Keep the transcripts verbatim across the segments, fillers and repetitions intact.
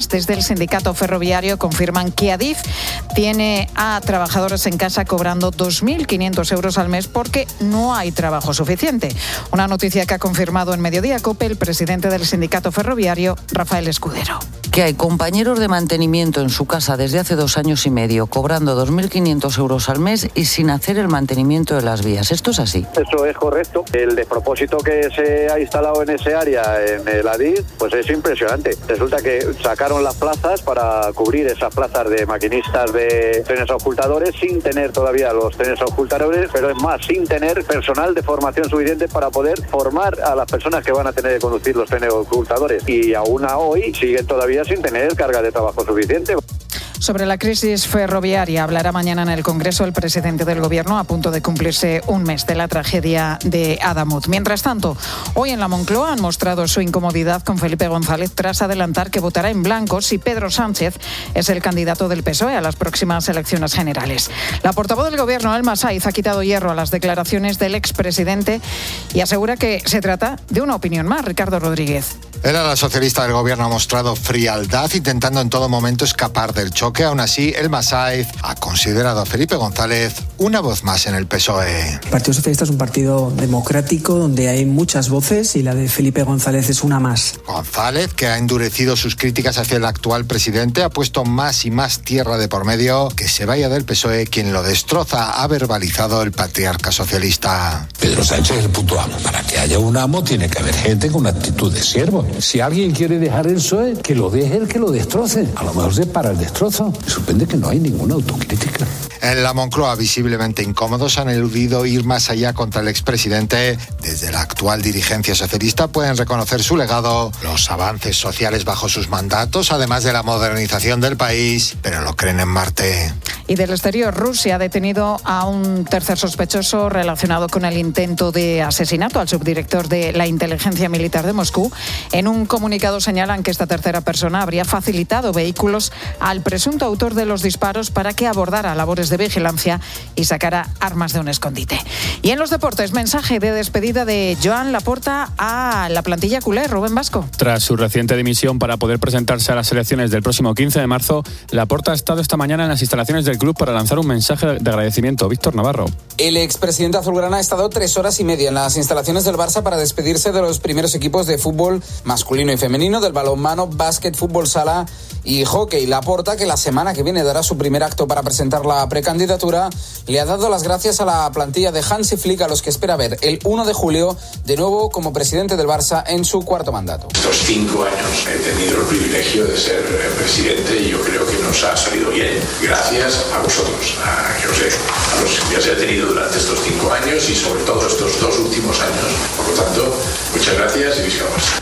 más. Desde el sindicato ferroviario confirman que Adif tiene a trabajadores en casa cobrando dos mil quinientos euros al mes porque no hay trabajo suficiente. Una noticia que ha confirmado en Mediodía COPE el presidente del sindicato ferroviario, Rafael Escudero. Que hay compañeros de mantenimiento en su casa desde hace dos años y medio cobrando dos mil quinientos euros al mes y sin hacer el mantenimiento de las vías. ¿Esto es así? Eso es correcto. El despropósito que se ha instalado en ese área, en el Adif, pues es impresionante. Resulta que sacaron las plazas para cubrir esas plazas de maquinistas de trenes ocultadores sin tener todavía los trenes ocultadores, pero es más, sin tener personal de formación suficiente para poder formar a las personas que van a tener que conducir los trenes ocultadores. Y aún a hoy siguen todavía sin tener carga de trabajo suficiente. Sobre la crisis ferroviaria hablará mañana en el Congreso el presidente del Gobierno, a punto de cumplirse un mes de la tragedia de Adamut. Mientras tanto, hoy en la Moncloa han mostrado su incomodidad con Felipe González tras adelantar que votará en blanco si Pedro Sánchez es el candidato del P S O E a las próximas elecciones generales. La portavoz del Gobierno, Elma Saiz, ha quitado hierro a las declaraciones del expresidente y asegura que se trata de una opinión más. Ricardo Rodríguez. El ala socialista del Gobierno ha mostrado frialdad, intentando en todo momento escapar del choque. Aún así, Elma Saiz ha considerado a Felipe González una voz más en el P S O E. El Partido Socialista es un partido democrático donde hay muchas voces y la de Felipe González es una más. González, que ha endurecido sus críticas hacia el actual presidente, ha puesto más y más tierra de por medio. Que se vaya del P S O E quien lo destroza, ha verbalizado el patriarca socialista. Pedro Sánchez es el puto amo. Para que haya un amo tiene que haber gente con actitud de siervo. Si alguien quiere dejar el P S O E, que lo deje el que lo destroce. A lo mejor se para el destrozo. Me sorprende que no hay ninguna autocrítica. En la Moncloa, visiblemente incómodos, han eludido ir más allá contra el expresidente. Desde la actual dirigencia socialista pueden reconocer su legado, los avances sociales bajo sus mandatos, además de la modernización del país, pero lo creen en Marte. Y del exterior, Rusia ha detenido a un tercer sospechoso relacionado con el intento de asesinato al subdirector de la inteligencia militar de Moscú. En un comunicado señalan que esta tercera persona habría facilitado vehículos al presunto autor de los disparos para que abordara labores de vigilancia y sacara armas de un escondite. Y en los deportes, mensaje de despedida de Joan Laporta a la plantilla culé. Rubén Vasco. Tras su reciente dimisión para poder presentarse a las elecciones del próximo quince de marzo, Laporta ha estado esta mañana en las instalaciones del club para lanzar un mensaje de agradecimiento. Víctor Navarro. El expresidente azulgrana ha estado tres horas y media en las instalaciones del Barça para despedirse de los primeros equipos de fútbol masculino y femenino, del balonmano, básquet, fútbol sala y hockey. Laporta, que la semana que viene dará su primer acto para presentar la precandidatura, le ha dado las gracias a la plantilla de Hansi Flick, a los que espera ver el uno de julio de nuevo como presidente del Barça en su cuarto mandato. Estos cinco años he tenido el privilegio de ser presidente y yo creo que nos ha salido bien. Gracias a vosotros, a, yo sé, a los que os he tenido durante estos cinco años y sobre todo estos dos últimos años. Por lo tanto, muchas gracias y visca Barça.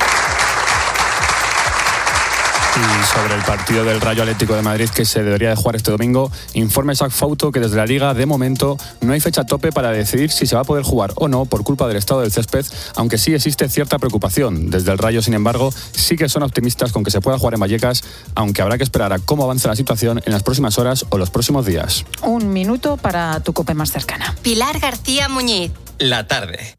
Y sobre el partido del Rayo Atlético de Madrid que se debería de jugar este domingo, informa Isaac Fauto que desde la Liga, de momento, no hay fecha tope para decidir si se va a poder jugar o no por culpa del estado del césped, aunque sí existe cierta preocupación. Desde el Rayo, sin embargo, sí que son optimistas con que se pueda jugar en Vallecas, aunque habrá que esperar a cómo avanza la situación en las próximas horas o los próximos días. Un minuto para tu COPE más cercana. Pilar García Muñiz. La tarde.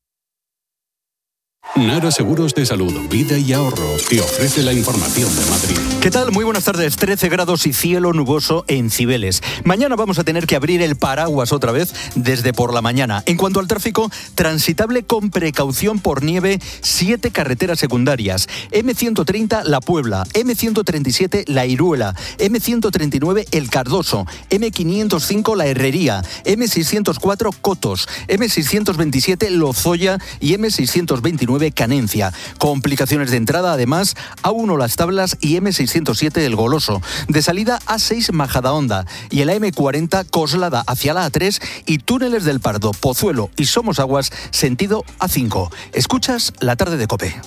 Nara Seguros de Salud, Vida y Ahorro te ofrece la información de Madrid. ¿Qué tal? Muy buenas tardes. trece grados y cielo nuboso en Cibeles. Mañana vamos a tener que abrir el paraguas otra vez desde por la mañana. En cuanto al tráfico, transitable con precaución por nieve, siete carreteras secundarias. eme ciento treinta La Puebla, eme ciento treinta y siete La Iruela, eme ciento treinta y nueve El Cardoso, eme quinientos cinco La Herrería, eme seiscientos cuatro Cotos, eme seiscientos veintisiete Lozoya y eme seiscientos veintinueve Canencia. Complicaciones de entrada, además, A uno Las Tablas y eme seiscientos siete El Goloso. De salida, A seis Majadahonda y el eme cuarenta Coslada hacia la A tres y túneles del Pardo, Pozuelo y Somosaguas, sentido A cinco. Escuchas La Tarde de COPE.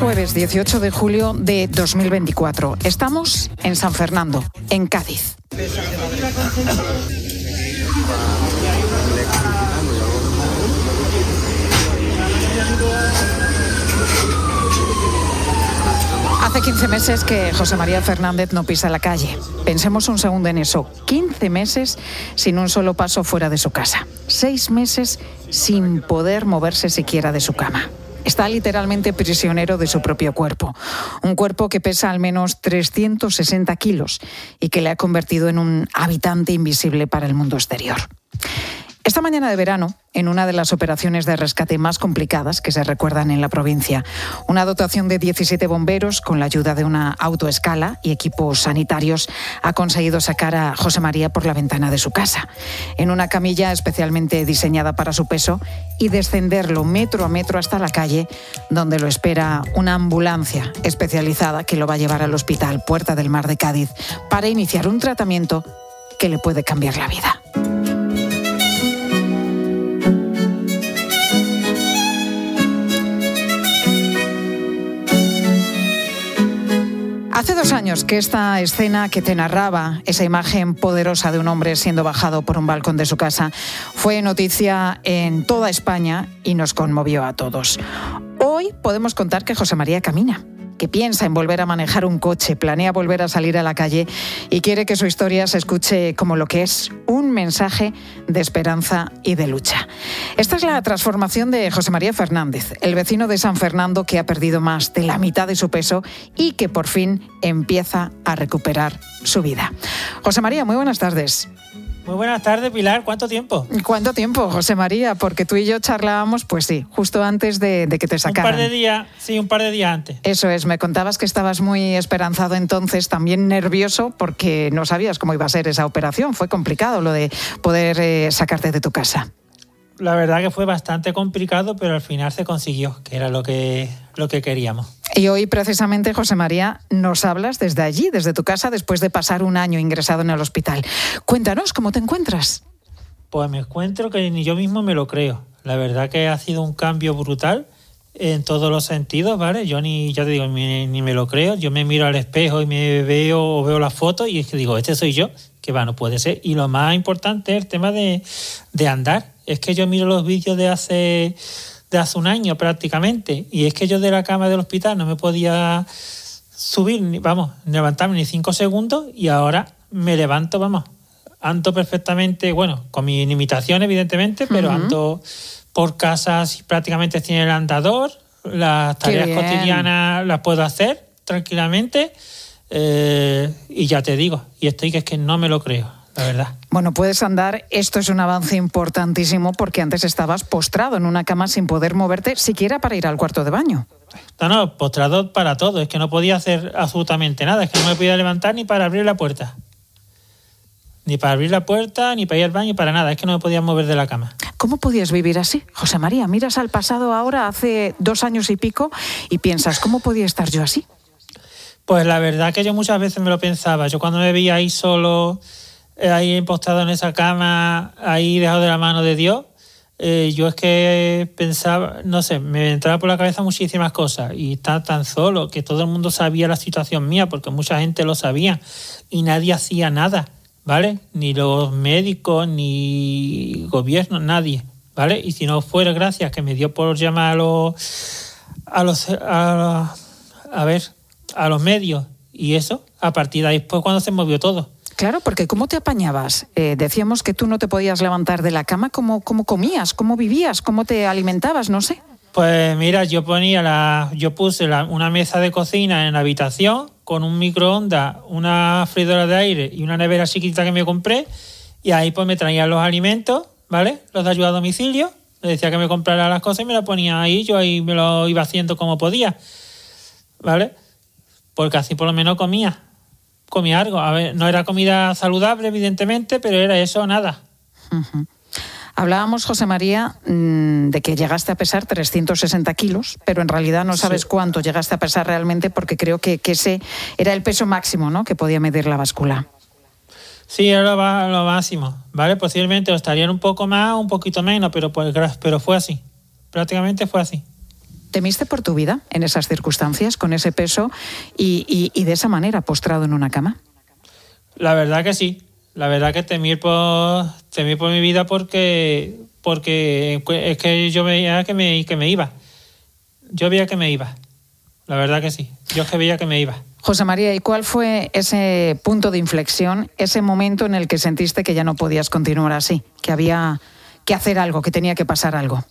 jueves dieciocho de julio de dos mil veinticuatro. Estamos en San Fernando, en Cádiz. Hace quince meses que José María Fernández no pisa la calle. Pensemos un segundo en eso. quince meses sin un solo paso fuera de su casa. Seis meses sin poder moverse siquiera de su cama. Está literalmente prisionero de su propio cuerpo. Un cuerpo que pesa al menos trescientos sesenta kilos y que le ha convertido en un habitante invisible para el mundo exterior. Esta mañana de verano, en una de las operaciones de rescate más complicadas que se recuerdan en la provincia, una dotación de diecisiete bomberos, con la ayuda de una autoescala y equipos sanitarios, ha conseguido sacar a José María por la ventana de su casa, en una camilla especialmente diseñada para su peso, y descenderlo metro a metro hasta la calle, donde lo espera una ambulancia especializada que lo va a llevar al Hospital Puerta del Mar de Cádiz para iniciar un tratamiento que le puede cambiar la vida. Hace dos años que esta escena que te narraba, esa imagen poderosa de un hombre siendo bajado por un balcón de su casa, fue noticia en toda España y nos conmovió a todos. Hoy podemos contar que José María camina, que piensa en volver a manejar un coche, planea volver a salir a la calle y quiere que su historia se escuche como lo que es, un mensaje de esperanza y de lucha. Esta es la transformación de José María Fernández, el vecino de San Fernando que ha perdido más de la mitad de su peso y que por fin empieza a recuperar su vida. José María, muy buenas tardes. Muy buenas tardes, Pilar. ¿Cuánto tiempo? ¿Cuánto tiempo, José María? Porque tú y yo charlábamos, pues sí, justo antes de, de que te sacaran. Un par de días, sí, un par de días antes. Eso es, me contabas que estabas muy esperanzado entonces, también nervioso, porque no sabías cómo iba a ser esa operación. Fue complicado lo de poder eh, sacarte de tu casa. La verdad que fue bastante complicado, pero al final se consiguió, que era lo que, lo que queríamos. Y hoy, precisamente, José María, nos hablas desde allí, desde tu casa, después de pasar un año ingresado en el hospital. Cuéntanos, ¿cómo te encuentras? Pues me encuentro que ni yo mismo me lo creo. La verdad que ha sido un cambio brutal en todos los sentidos, ¿vale? Yo ni, ya te digo, ni, ni me lo creo. Yo me miro al espejo y me veo o veo la foto y es que digo, este soy yo, que va, no puede ser. Y lo más importante es el tema de, de andar. Es que yo miro los vídeos de hace... de hace un año prácticamente, y es que yo de la cama del hospital no me podía subir, ni, vamos, levantarme ni cinco segundos, y ahora me levanto, vamos, ando perfectamente, bueno, con mis limitaciones evidentemente, pero uh-huh. ando por casa prácticamente sin el andador, las tareas cotidianas las puedo hacer tranquilamente, eh, y ya te digo, y estoy que es que no me lo creo, la verdad. Bueno, puedes andar, esto es un avance importantísimo porque antes estabas postrado en una cama sin poder moverte siquiera para ir al cuarto de baño. No, no, postrado para todo, es que no podía hacer absolutamente nada, es que no me podía levantar ni para abrir la puerta. Ni para abrir la puerta, ni para ir al baño, para nada, es que no me podía mover de la cama. ¿Cómo podías vivir así, José María? Miras al pasado ahora, hace dos años y pico, y piensas, ¿cómo podía estar yo así? Pues la verdad que yo muchas veces me lo pensaba, yo cuando me veía ahí solo... ahí impostado en esa cama, ahí dejado de la mano de Dios, eh, yo es que pensaba, no sé, me entraba por la cabeza muchísimas cosas y estaba tan solo que todo el mundo sabía la situación mía porque mucha gente lo sabía y nadie hacía nada, ¿vale? Ni los médicos, ni gobierno, nadie, ¿vale? Y si no fuera gracias que me dio por llamar a los, a los, a, a ver, a los medios y eso, a partir de ahí después cuando se movió todo. Claro, porque ¿cómo te apañabas? Eh, decíamos que tú no te podías levantar de la cama. ¿Cómo, cómo comías? ¿Cómo vivías? ¿Cómo te alimentabas? No sé. Pues mira, yo ponía la, yo puse la, una mesa de cocina en la habitación con un microondas, una freidora de aire y una nevera chiquita que me compré y ahí pues me traían los alimentos, ¿vale? Los de ayuda a domicilio. Le decía que me comprara las cosas y me las ponía ahí. Yo ahí me lo iba haciendo como podía, ¿vale? Porque así por lo menos comía. Comía algo. A ver, no era comida saludable, evidentemente, pero era eso o nada. Uh-huh. Hablábamos, José María, de que llegaste a pesar trescientos sesenta kilos, pero en realidad no sabes sí. cuánto llegaste a pesar realmente porque creo que, que ese era el peso máximo, ¿no?, que podía medir la báscula. Sí, era lo, lo máximo, ¿vale? Posiblemente estarían un poco más o un poquito menos, pero, pues, pero fue así. Prácticamente fue así. ¿Temiste por tu vida en esas circunstancias, con ese peso y, y, y de esa manera postrado en una cama? La verdad que sí. La verdad que temí por, temí por mi vida porque, porque es que yo veía que me, que me iba. Yo veía que me iba. La verdad que sí. Yo es que veía que me iba. José María, ¿y cuál fue ese punto de inflexión, ese momento en el que sentiste que ya no podías continuar así, que había que hacer algo, que tenía que pasar algo?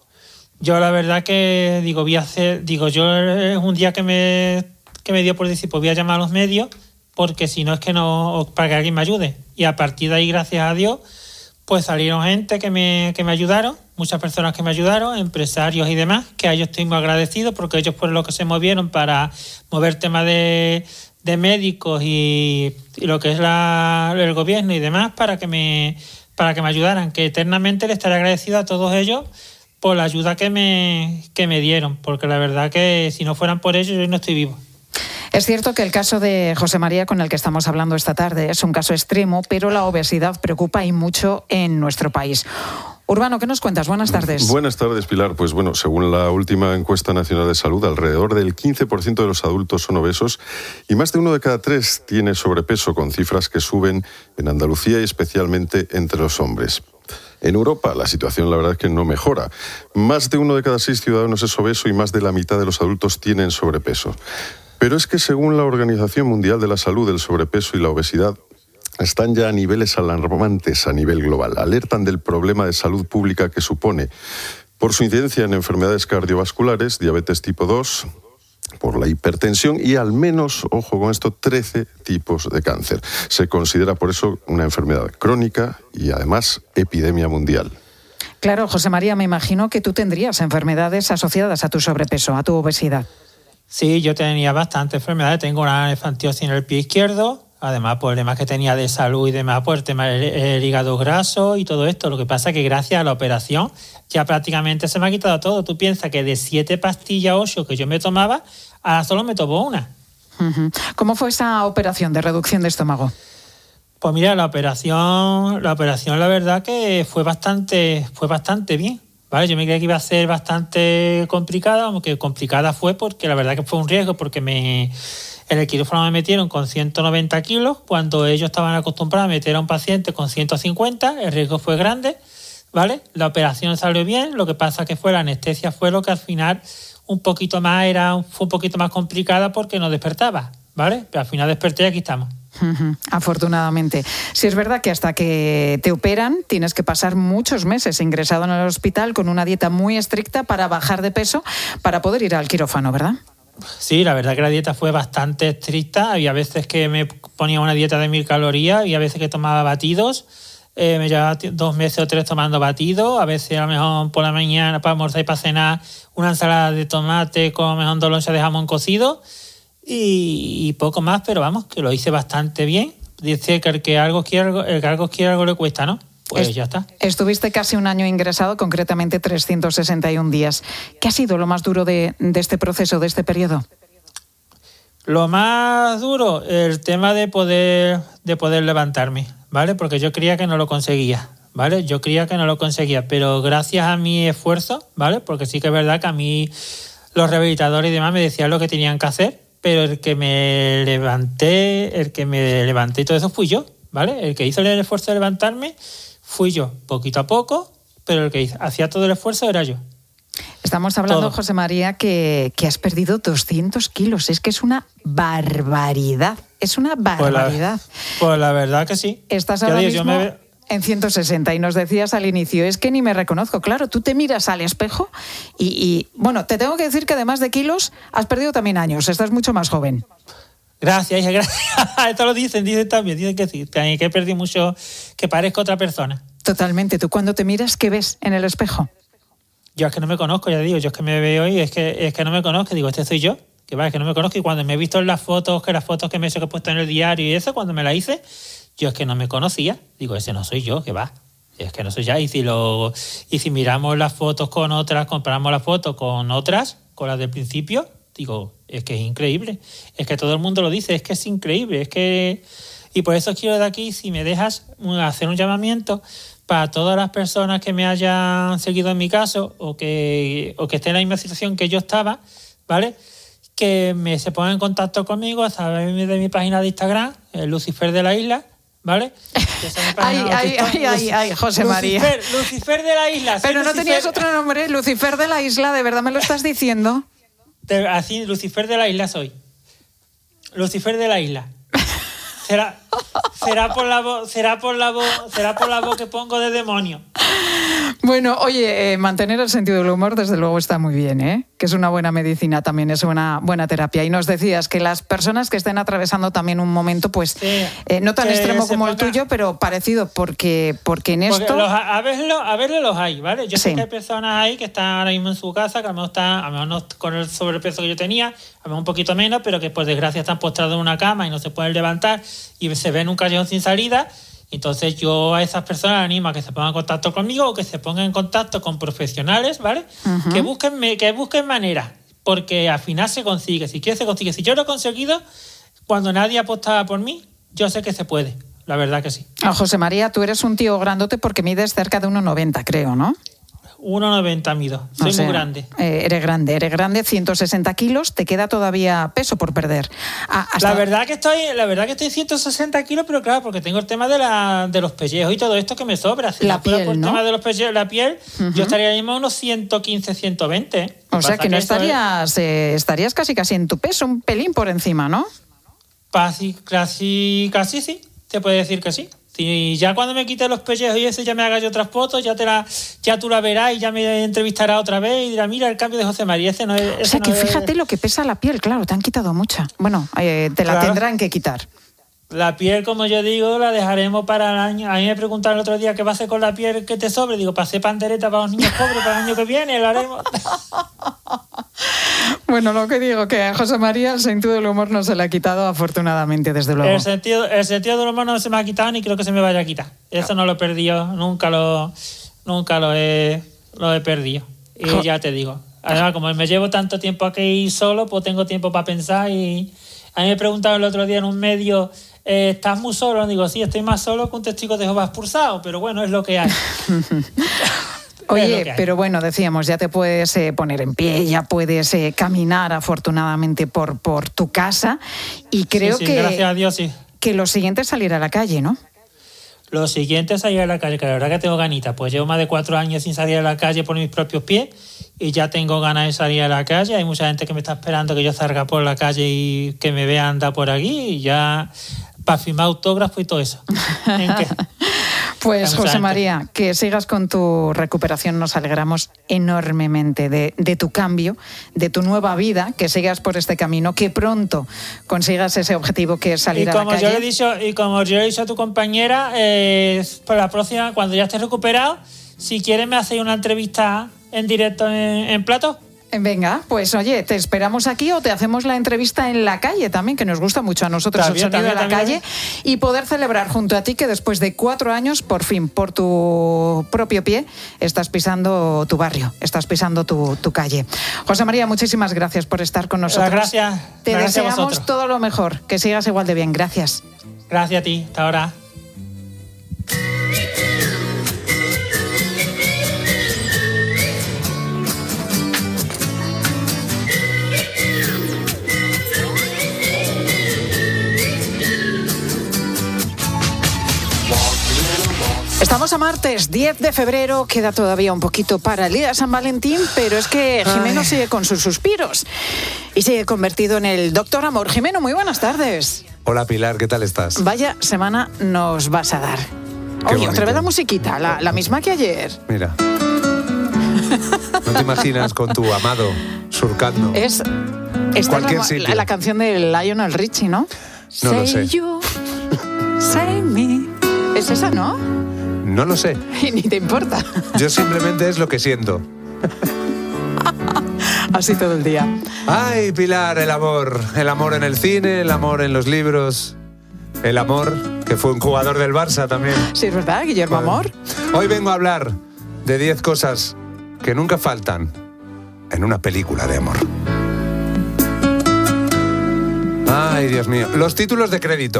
Yo la verdad que digo, voy a hacer, digo, yo es un día que me, que me dio por decir, pues voy a llamar a los medios, porque si no es que no, para que alguien me ayude. Y a partir de ahí, gracias a Dios, pues salieron gente que me, que me ayudaron, muchas personas que me ayudaron, empresarios y demás, que a ellos estoy muy agradecido porque ellos fueron los que se movieron para mover temas de, de médicos y, y lo que es la, el gobierno y demás para que me, para que me ayudaran, que eternamente le estaré agradecido a todos ellos por la ayuda que me, que me dieron, porque la verdad que si no fueran por ellos yo no estoy vivo. Es cierto que el caso de José María, con el que estamos hablando esta tarde, es un caso extremo, pero la obesidad preocupa y mucho en nuestro país. Urbano, ¿qué nos cuentas? Buenas tardes. Buenas tardes, Pilar. Pues bueno, según la última encuesta nacional de salud, alrededor del quince por ciento de los adultos son obesos y más de uno de cada tres tiene sobrepeso, con cifras que suben en Andalucía y especialmente entre los hombres. En Europa la situación la verdad es que no mejora. Más de uno de cada seis ciudadanos es obeso y más de la mitad de los adultos tienen sobrepeso. Pero es que según la Organización Mundial de la Salud, el sobrepeso y la obesidad están ya a niveles alarmantes a nivel global. Alertan del problema de salud pública que supone por su incidencia en enfermedades cardiovasculares, diabetes tipo dos, por la hipertensión y al menos, ojo con esto, trece tipos de cáncer. Se considera por eso una enfermedad crónica y además epidemia mundial. Claro, José María, me imagino que tú tendrías enfermedades asociadas a tu sobrepeso, a tu obesidad. Sí, yo tenía bastantes enfermedades. Tengo una nefantiosis en el pie izquierdo, además problemas que tenía de salud y demás, por el tema del el hígado graso y todo esto. Lo que pasa es que gracias a la operación ya prácticamente se me ha quitado todo. Tú piensas que de siete pastillas ocho que yo me tomaba, ahora solo me tomo una. Uh-huh. ¿Cómo fue esa operación de reducción de estómago? Pues mira, la operación, la operación la verdad que fue bastante, fue bastante bien. Vale, yo me creía que iba a ser bastante complicada, aunque complicada fue porque la verdad que fue un riesgo, porque me en el quirófano me metieron con ciento noventa kilos, cuando ellos estaban acostumbrados a meter a un paciente con ciento cincuenta, el riesgo fue grande, ¿vale? La operación salió bien, lo que pasa que fue la anestesia fue lo que al final un poquito más era, fue un poquito más complicada porque no despertaba, ¿vale? Pero al final desperté y aquí estamos. Uh-huh. Afortunadamente. Sí, es verdad que hasta que te operan tienes que pasar muchos meses ingresado en el hospital con una dieta muy estricta para bajar de peso, para poder ir al quirófano, ¿verdad? Sí, la verdad que la dieta fue bastante estricta. Había veces que me ponía una dieta de mil calorías, había veces que tomaba batidos. Eh, me llevaba dos meses o tres tomando batidos. A veces a lo mejor por la mañana para almorzar y para cenar una ensalada de tomate con a lo mejor dos lonchas de jamón cocido. Y, y poco más, pero vamos, que lo hice bastante bien. Dice que el que algo quiere, el que algo quiere, algo le cuesta, ¿no? Pues es, ya está. Estuviste casi un año ingresado, concretamente trescientos sesenta y un días. ¿Qué ha sido lo más duro de, de este proceso, de este periodo? Lo más duro, el tema de poder, de poder levantarme, ¿vale? Porque yo creía que no lo conseguía, ¿vale? Yo creía que no lo conseguía, pero gracias a mi esfuerzo, ¿vale? Porque sí que es verdad que a mí los rehabilitadores y demás me decían lo que tenían que hacer, pero el que me levanté, el que me levanté y todo eso fui yo, ¿vale? El que hizo el esfuerzo de levantarme fui yo, poquito a poco, pero el que hizo, hacía todo el esfuerzo era yo. Estamos hablando, todo. José María, que, que has perdido doscientos kilos. Es que es una barbaridad. Es una barbaridad. Pues la, pues la verdad que sí. Estás ahora digo, mismo yo me... en ciento sesenta y nos decías al inicio, es que ni me reconozco. Claro, tú te miras al espejo y, y, bueno, te tengo que decir que además de kilos, has perdido también años. Estás mucho más joven. Gracias, hija, gracias. Esto lo dicen, dicen también, dicen que sí, que he perdido mucho, que parezco otra persona. Totalmente. ¿Tú cuando te miras, qué ves en el espejo? Yo es que no me conozco, ya digo, yo es que me veo y es que, es que no me conozco, digo, este soy yo, que va, es que no me conozco y cuando me he visto en las fotos, que las fotos que me he hecho que he puesto en el diario y eso, cuando me la hice, yo es que no me conocía, digo, ese no soy yo, que va, es que no soy ya, y si, lo, y si miramos las fotos con otras, comparamos las fotos con otras, con las del principio, digo, es que es increíble, es que todo el mundo lo dice, es que es increíble, es que... Y por eso quiero de aquí, si me dejas, hacer un llamamiento para todas las personas que me hayan seguido en mi caso o que, o que estén en la misma situación que yo estaba, ¿vale? Que me se pongan en contacto conmigo a través de mi página de Instagram, el Lucifer de la Isla, ¿vale? Ay, ay, ay, ay, ay, José María. Lucifer, Lucifer de la Isla. Pero no Lucifer... tenías otro nombre, Lucifer de la Isla, ¿de verdad me lo estás diciendo? De, así, Lucifer de la Isla soy. Lucifer de la Isla. Será, será por la voz, será por la voz, será por la voz que pongo de demonio. Bueno, oye, eh, mantener el sentido del humor desde luego está muy bien, ¿eh? Que es una buena medicina, también es una buena terapia. Y nos decías que las personas que estén atravesando también un momento, pues, sí, eh, no tan extremo como ponga... el tuyo, pero parecido, porque, porque en esto... Porque los, a, verlo, a verlo los hay, ¿vale? Yo sí. sé que hay personas ahí que están ahora mismo en su casa, que a lo mejor están, a lo mejor no con el sobrepeso que yo tenía, a lo mejor un poquito menos, pero que por desgracia están postrados en una cama y no se pueden levantar y se ven en un callejón sin salida. Entonces yo a esas personas les animo a que se pongan en contacto conmigo o que se pongan en contacto con profesionales, ¿vale? Uh-huh. Que busquen que busquen maneras, porque al final se consigue. Si quieres se consigue. Si yo lo he conseguido, cuando nadie apostaba por mí, yo sé que se puede. La verdad que sí. Ah, José María, tú eres un tío grandote porque mides cerca de uno noventa, creo, ¿no? uno noventa mido, soy o sea, muy grande. Eh, eres grande, eres grande, ciento sesenta kilos, te queda todavía peso por perder. Ah, hasta... La verdad que estoy, la verdad que estoy ciento sesenta kilos, pero claro, porque tengo el tema de, la, de los pellejos y todo esto que me sobra. Si la piel, por el ¿no? tema de los pellejos, la piel, uh-huh. yo estaría mismo a unos ciento quince, ciento veinte. O sea que, que no estarías, es... eh, estarías casi casi en tu peso, un pelín por encima, ¿no? Casi, casi, casi sí, te puede decir que sí. Y ya cuando me quite los pellejos y eso, ya me haga yo otras fotos, ya te la, ya tú la verás y ya me entrevistará otra vez y dirá, mira el cambio de José María, ese no es... Ese o sea no que es... fíjate lo que pesa la piel, claro, te han quitado mucha. Bueno, eh, te la claro. tendrán que quitar. La piel, como yo digo, la dejaremos para el año. A mí me preguntaron el otro día qué va a hacer con la piel que te sobre. Digo, para hacer pandereta para los niños pobres para el año que viene, lo haremos. Bueno, lo que digo, que a José María el sentido del humor no se le ha quitado, afortunadamente, desde luego. El sentido, el sentido del humor no se me ha quitado ni creo que se me vaya a quitar. Eso no lo he perdido, nunca lo, nunca lo he, lo he perdido. Y jo- ya te digo, además, como me llevo tanto tiempo aquí solo, pues tengo tiempo para pensar y... A mí me preguntaron el otro día en un medio, eh, ¿estás muy solo? Digo, sí, estoy más solo que un testigo de Jehová expulsado, pero bueno, es lo que hay. Oye, pero bueno, decíamos, ya te puedes eh, poner en pie, ya puedes eh, caminar afortunadamente por, por tu casa y creo sí, sí, que, gracias a Dios, sí. que lo siguiente es salir a la calle, ¿no? Lo siguiente es salir a la calle, que la verdad que tengo ganitas, pues llevo más de cuatro años sin salir a la calle por mis propios pies y ya tengo ganas de salir a la calle. Hay mucha gente que me está esperando que yo salga por la calle y que me vea andar por aquí y ya para firmar autógrafo y todo eso. ¿En qué? Pues José María, que sigas con tu recuperación, nos alegramos enormemente de, de tu cambio, de tu nueva vida, que sigas por este camino, que pronto consigas ese objetivo que es salir y a la como calle. Yo le he dicho, y como yo le he dicho a tu compañera, eh, para la próxima, cuando ya estés recuperado, si quieres me hacéis una entrevista en directo en, en Plato. Venga, pues oye, te esperamos aquí o te hacemos la entrevista en la calle también, que nos gusta mucho a nosotros también, el sonido también, de la también. calle, y poder celebrar junto a ti que después de cuatro años, por fin, por tu propio pie, estás pisando tu barrio, estás pisando tu, tu calle. José María, muchísimas gracias por estar con nosotros. Gracias. Te gracias deseamos todo lo mejor, que sigas igual de bien. Gracias. Gracias a ti. Hasta ahora. Estamos a martes, diez de febrero, queda todavía un poquito para el día de San Valentín, pero es que Jimeno Ay. sigue con sus suspiros y sigue convertido en el doctor amor. Jimeno, muy buenas tardes. Hola Pilar, ¿qué tal estás? Vaya semana nos vas a dar. Qué Oye, bonito. Otra vez la musiquita, la, la misma que ayer. Mira. ¿No te imaginas con tu amado surcando? Es esta cualquier es la, sitio. La, la canción de Lionel Richie, ¿no? No say lo sé. You, say me. Es esa, ¿no? No lo sé. Y ni te importa. Yo simplemente es lo que siento. Así todo el día. Ay, Pilar, el amor. El amor en el cine, el amor en los libros. El amor, que fue un jugador del Barça también. Sí, es verdad, Guillermo bueno, Amor. Hoy vengo a hablar de diez cosas que nunca faltan en una película de amor. Ay, Dios mío. Los títulos de crédito.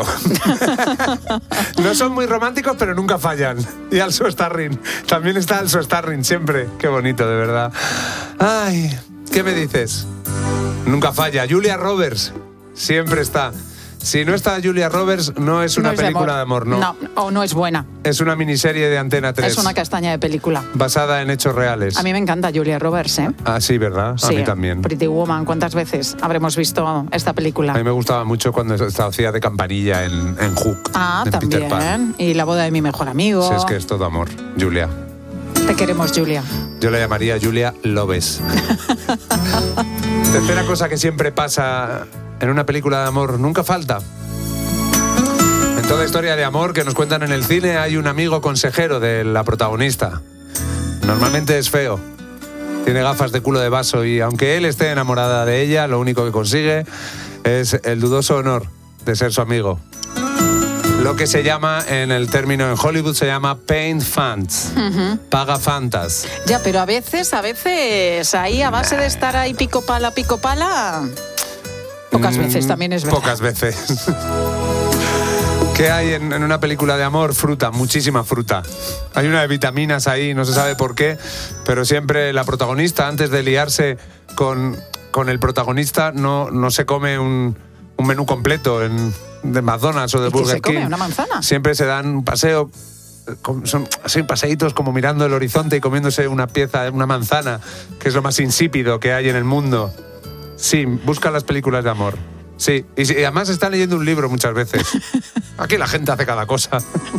No son muy románticos, pero nunca fallan. Y Also Starring. También está Also Starring, siempre. Qué bonito, de verdad. Ay, ¿qué me dices? Nunca falla. Julia Roberts. Siempre está. Si no está Julia Roberts, no es una no es película de amor. de amor, ¿no? No, o no es buena. Es una miniserie de Antena tres. Es una castaña de película. Basada en hechos reales. A mí me encanta Julia Roberts, ¿eh? Ah, sí, ¿verdad? Sí, a mí también. Pretty Woman, ¿cuántas veces habremos visto esta película? A mí me gustaba mucho cuando hacía de campanilla en, en Hook. Ah, en también. Peter Pan. Y La boda de mi mejor amigo. Sí, es que es todo amor, Julia. Te queremos, Julia. Yo la llamaría Julia Lobes. Tercera cosa que siempre pasa en una película de amor, nunca falta. En toda historia de amor que nos cuentan en el cine hay un amigo consejero de la protagonista. Normalmente es feo, tiene gafas de culo de vaso y aunque él esté enamorada de ella, lo único que consigue es el dudoso honor de ser su amigo. Lo que se llama, en el término en Hollywood, se llama paint fans, uh-huh. paga fantas. Ya, pero a veces, a veces, ahí a base de estar ahí pico pala, pico pala, pocas veces también es verdad. Pocas veces. ¿Qué hay en, en una película de amor? Fruta, muchísima fruta. Hay una de vitaminas ahí, no se sabe por qué, pero siempre la protagonista, antes de liarse con, con el protagonista, no, no se come un, un menú completo en, de McDonald's o de Burger King. ¿Se come una manzana? Siempre se dan un paseo, son así paseitos como mirando el horizonte y comiéndose una pieza, una manzana, que es lo más insípido que hay en el mundo. Sí, busca las películas de amor. Sí, y, y además está leyendo un libro muchas veces. Aquí la gente hace cada cosa.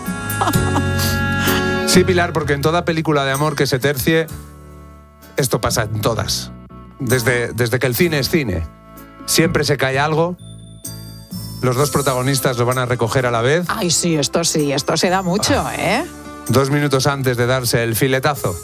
Sí, Pilar, porque en toda película de amor que se tercie, esto pasa en todas. Desde, desde que el cine es cine. Siempre se cae algo, los dos protagonistas lo van a recoger a la vez. Ay, sí, esto sí, esto se da mucho, ah. ¿eh? Dos minutos antes de darse el filetazo.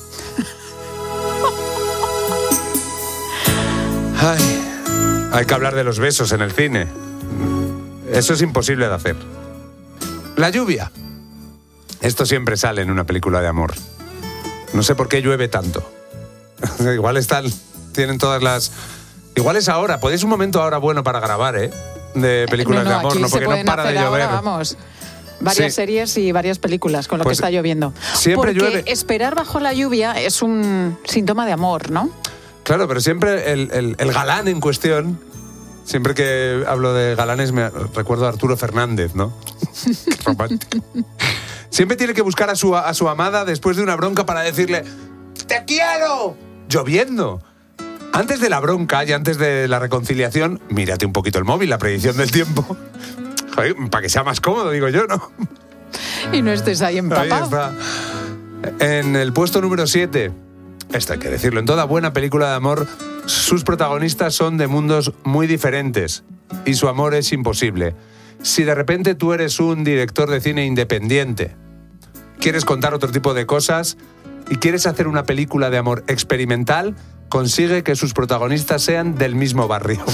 Ay... Hay que hablar de los besos en el cine. Eso es imposible de hacer. La lluvia. Esto siempre sale en una película de amor. No sé por qué llueve tanto. Igual están, tienen todas las... Igual es ahora, podéis un momento ahora bueno para grabar, ¿eh? De películas no, no, de amor, no porque no para de llover. Ahora, vamos. Varias sí. series y varias películas con lo pues que está lloviendo. Siempre porque llueve. Esperar bajo la lluvia es un síntoma de amor, ¿no? Claro, pero siempre el, el, el galán en cuestión, siempre que hablo de galanes me recuerdo a Arturo Fernández, ¿no? Qué romántico. Siempre tiene que buscar a su, a su amada después de una bronca para decirle ¡te quiero! Lloviendo. Antes de la bronca y antes de la reconciliación, mírate un poquito el móvil, la predicción del tiempo. Joder, para que sea más cómodo, digo yo, ¿no? Y no estés ahí empapado. Ahí está. En el puesto número siete... Esto hay que decirlo, en toda buena película de amor, sus protagonistas son de mundos muy diferentes y su amor es imposible. Si de repente tú eres un director de cine independiente, quieres contar otro tipo de cosas y quieres hacer una película de amor experimental, consigue que sus protagonistas sean del mismo barrio.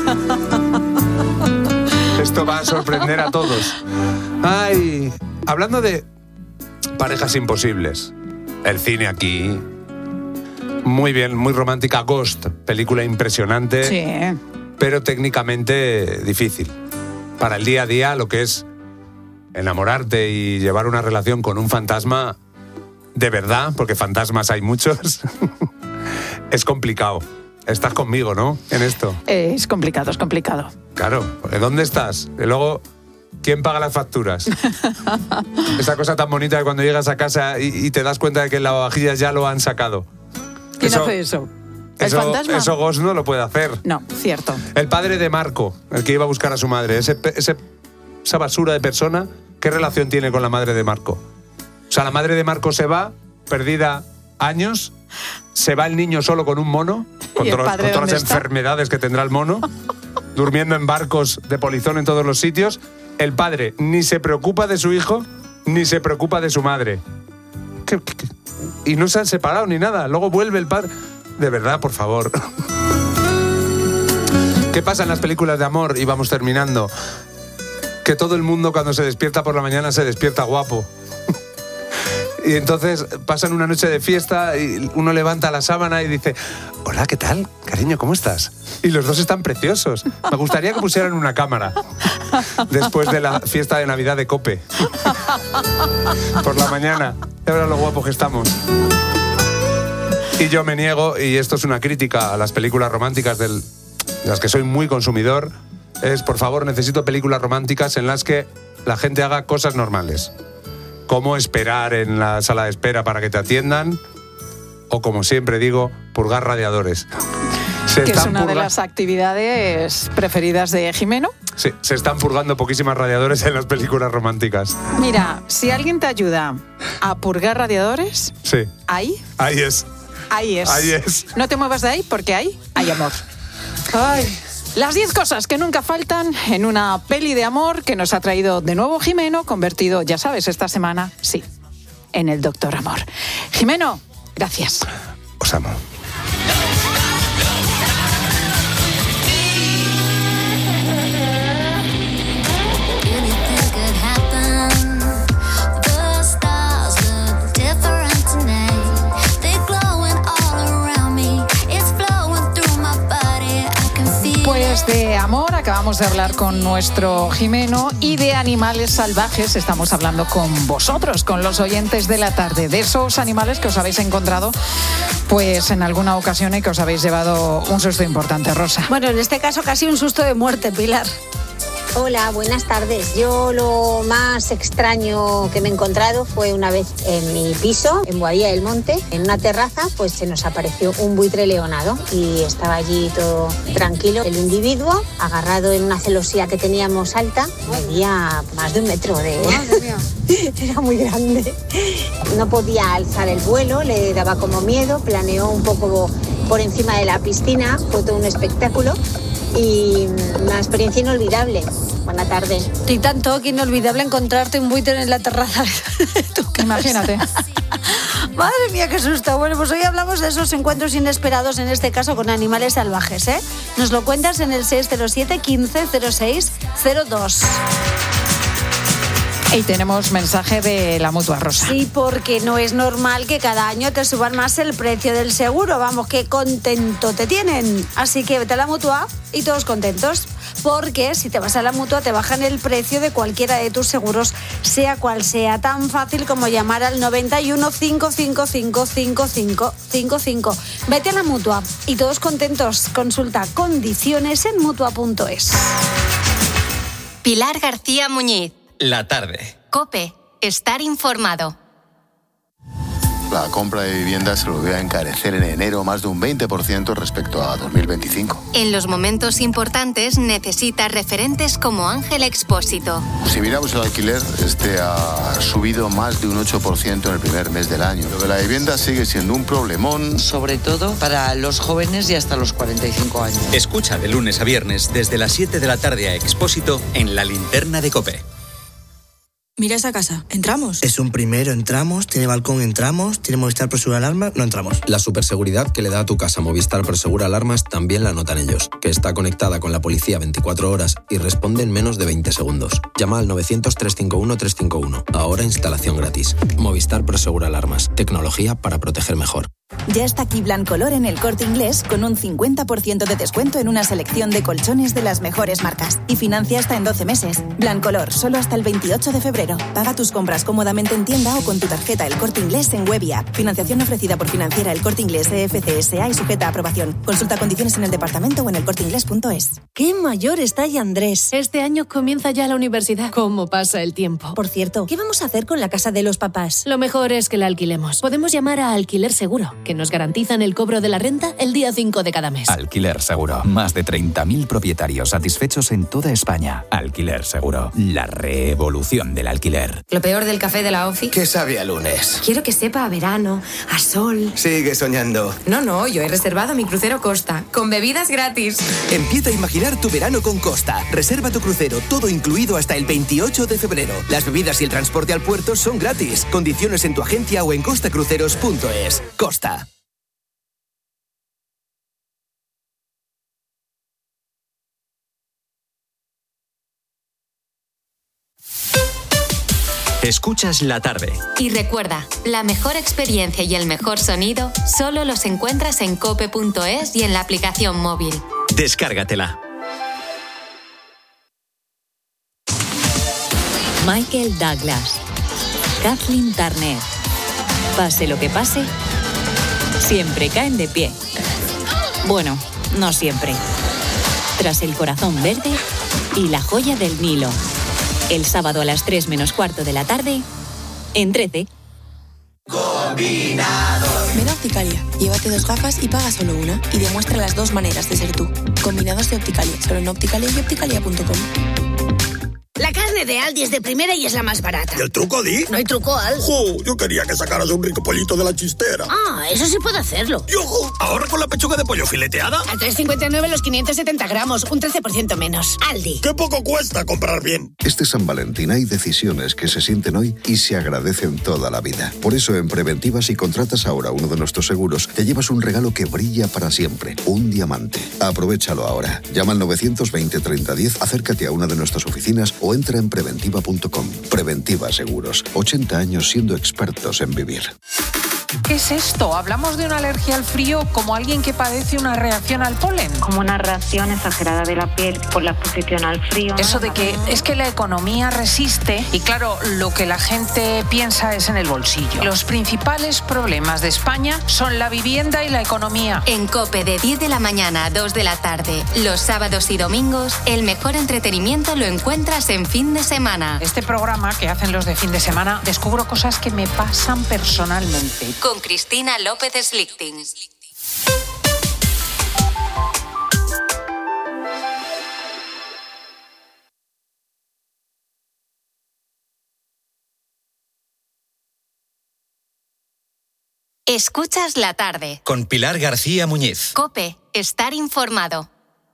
Esto va a sorprender a todos. Ay, hablando de parejas imposibles, el cine aquí... Muy bien, muy romántica. Ghost, película impresionante, sí. pero técnicamente difícil. Para el día a día, lo que es enamorarte y llevar una relación con un fantasma de verdad, porque fantasmas hay muchos, es complicado. Estás conmigo, ¿no? En esto. Es complicado, es complicado. Claro, porque ¿dónde estás? Y luego... ¿Quién paga las facturas? Esa cosa tan bonita de cuando llegas a casa y, y te das cuenta de que en lavavajillas ya lo han sacado. ¿Quién eso, hace eso? ¿El eso, fantasma? Eso Ghost no lo puede hacer. No, cierto. El padre de Marco, el que iba a buscar a su madre, ese, ese, esa basura de persona, ¿qué relación tiene con la madre de Marco? O sea, la madre de Marco se va, perdida años, se va el niño solo con un mono, con, todos, con todas las está? enfermedades que tendrá el mono, durmiendo en barcos de polizón en todos los sitios. El padre ni se preocupa de su hijo, ni se preocupa de su madre. ¿Qué, qué, qué? Y no se han separado ni nada. Luego vuelve el padre. De verdad, por favor. ¿Qué pasa en las películas de amor? Y vamos terminando. Que todo el mundo cuando se despierta por la mañana se despierta guapo. Y entonces pasan una noche de fiesta y uno levanta la sábana y dice: hola, ¿qué tal, cariño? ¿Cómo estás? Y los dos están preciosos. Me gustaría que pusieran una cámara después de la fiesta de Navidad de COPE. Por la mañana. Y ahora lo guapos que estamos. Y yo me niego, y esto es una crítica a las películas románticas del, de las que soy muy consumidor, es, por favor, necesito películas románticas en las que la gente haga cosas normales. Como esperar en la sala de espera para que te atiendan, o, como siempre digo, purgar radiadores. Se que es una purga... de las actividades preferidas de Jimeno. Sí, se están purgando poquísimas radiadores en las películas románticas. Mira, si alguien te ayuda a purgar radiadores, sí. ahí... Ahí es. Ahí es. Ahí es. No te muevas de ahí porque ahí hay amor. Ay. Las diez cosas que nunca faltan en una peli de amor que nos ha traído de nuevo Jimeno, convertido, ya sabes, esta semana, sí, en el Doctor Amor. Jimeno, gracias. Os amo. Pues de amor acabamos de hablar con nuestro Jimeno, y de animales salvajes estamos hablando con vosotros, con los oyentes de la tarde, de esos animales que os habéis encontrado pues en alguna ocasión y que os habéis llevado un susto importante, Rosa. Bueno, en este caso casi un susto de muerte, Pilar. Hola, buenas tardes. Yo lo más extraño que me he encontrado fue una vez en mi piso, en Boadilla del Monte, en una terraza, pues se nos apareció un buitre leonado y estaba allí todo tranquilo. El individuo, agarrado en una celosía que teníamos alta, medía más de un metro de... Era muy grande. No podía alzar el vuelo, le daba como miedo, planeó un poco por encima de la piscina, fue todo un espectáculo. Y una experiencia inolvidable. Buena tarde. Y tanto que inolvidable encontrarte un buitre en la terraza de tu casa. Imagínate. Madre mía, qué susto. Bueno, pues hoy hablamos de esos encuentros inesperados, en este caso con animales salvajes, ¿eh? Nos lo cuentas en el seis cero siete, quince, cero seis, cero dos. Y tenemos mensaje de la Mutua, Rosa. Sí, porque no es normal que cada año te suban más el precio del seguro. Vamos, qué contento te tienen. Así que vete a la Mutua y todos contentos. Porque si te vas a la Mutua te bajan el precio de cualquiera de tus seguros, sea cual sea. Tan fácil como llamar al noventa y uno, cinco cinco cinco, cinco cinco cinco cinco. Vete a la Mutua y todos contentos. Consulta condiciones en mutua punto es. Pilar García Muñiz. La tarde. COPE. Estar informado. La compra de viviendas se lo voy a encarecer en enero más de un veinte por ciento respecto a dos mil veinticinco. En los momentos importantes necesitas referentes como Ángel Expósito. Si miramos el alquiler, este ha subido más de un ocho por ciento en el primer mes del año. Lo de la vivienda sigue siendo un problemón. Sobre todo para los jóvenes y hasta los cuarenta y cinco años. Escucha de lunes a viernes desde las siete de la tarde a Expósito en La Linterna de COPE. Mira esa casa. ¿Entramos? Es un primero, entramos. Tiene balcón, entramos. Tiene Movistar Prosegura Alarmas, no entramos. La superseguridad que le da a tu casa Movistar Prosegura Alarmas también la notan ellos, que está conectada con la policía veinticuatro horas y responde en menos de veinte segundos. Llama al novecientos, trescientos cincuenta y uno, trescientos cincuenta y uno. Ahora instalación gratis. Movistar Prosegura Alarmas. Tecnología para proteger mejor. Ya está aquí Blancolor en El Corte Inglés con un cincuenta por ciento de descuento en una selección de colchones de las mejores marcas. Y financia hasta en doce meses. Blancolor, solo hasta el veintiocho de febrero. Paga tus compras cómodamente en tienda o con tu tarjeta El Corte Inglés en web y app. Financiación ofrecida por Financiera El Corte Inglés E F C S A y sujeta a aprobación. Consulta condiciones en el departamento o en elcorteinglés punto es. ¡Qué mayor está ya Andrés! Este año comienza ya la universidad. ¿Cómo pasa el tiempo? Por cierto, ¿qué vamos a hacer con la casa de los papás? Lo mejor es que la alquilemos. Podemos llamar a Alquiler Seguro, que nos garantizan el cobro de la renta el día cinco de cada mes. Alquiler Seguro. Más de treinta mil propietarios satisfechos en toda España. Alquiler Seguro. La revolución del alquiler. Lo peor del café de la OFI. Que sabe a lunes. Quiero que sepa a verano, a sol. Sigue soñando. No, no, yo he reservado mi crucero Costa, con bebidas gratis. Empieza a imaginar tu verano con Costa. Reserva tu crucero, todo incluido hasta el veintiocho de febrero. Las bebidas y el transporte al puerto son gratis. Condiciones en tu agencia o en costa cruceros punto es. Costa. Escuchas la tarde. Y recuerda, la mejor experiencia y el mejor sonido solo los encuentras en cope punto es y en la aplicación móvil. Descárgatela. Michael Douglas, Kathleen Turner. Pase lo que pase, siempre caen de pie. Bueno, no siempre. Tras El corazón verde y La joya del Nilo. El sábado a las tres menos cuarto de la tarde, en trece. Combinados. Ven a Opticalia, llévate dos gafas y paga solo una. Y demuestra las dos maneras de ser tú. Combinados de Opticalia, solo en Opticalia y opticalia punto com. La carne de Aldi es de primera y es la más barata. ¿Y el truco, Di? No hay truco, Al. ¡Jo! Yo quería que sacaras un rico pollito de la chistera. Ah, eso sí puedo hacerlo. ¡Yojo! Ahorra con la pechuga de pollo fileteada. A tres cincuenta y nueve los quinientos setenta gramos, un trece por ciento menos. Aldi. ¡Qué poco cuesta comprar bien! Este San Valentín hay decisiones que se sienten hoy y se agradecen toda la vida. Por eso en Preventiva, si contratas ahora uno de nuestros seguros, te llevas un regalo que brilla para siempre. Un diamante. Aprovéchalo ahora. Llama al novecientos veinte treinta diez, acércate a una de nuestras oficinas o entra en preventiva punto com. Preventiva Seguros. ochenta años siendo expertos en vivir. ¿Qué es esto? ¿Hablamos de una alergia al frío como alguien que padece una reacción al polen? Como una reacción exagerada de la piel por la exposición al frío. Eso de que es que la economía resiste y claro, lo que la gente piensa es en el bolsillo. Los principales problemas de España son la vivienda y la economía. En COPE de diez de la mañana a dos de la tarde, los sábados y domingos, el mejor entretenimiento lo encuentras en fin de semana. Este programa que hacen los de fin de semana, descubro cosas que me pasan personalmente. Con Cristina López Slichting. Escuchas la tarde. Con Pilar García Muñiz. COPE, estar informado.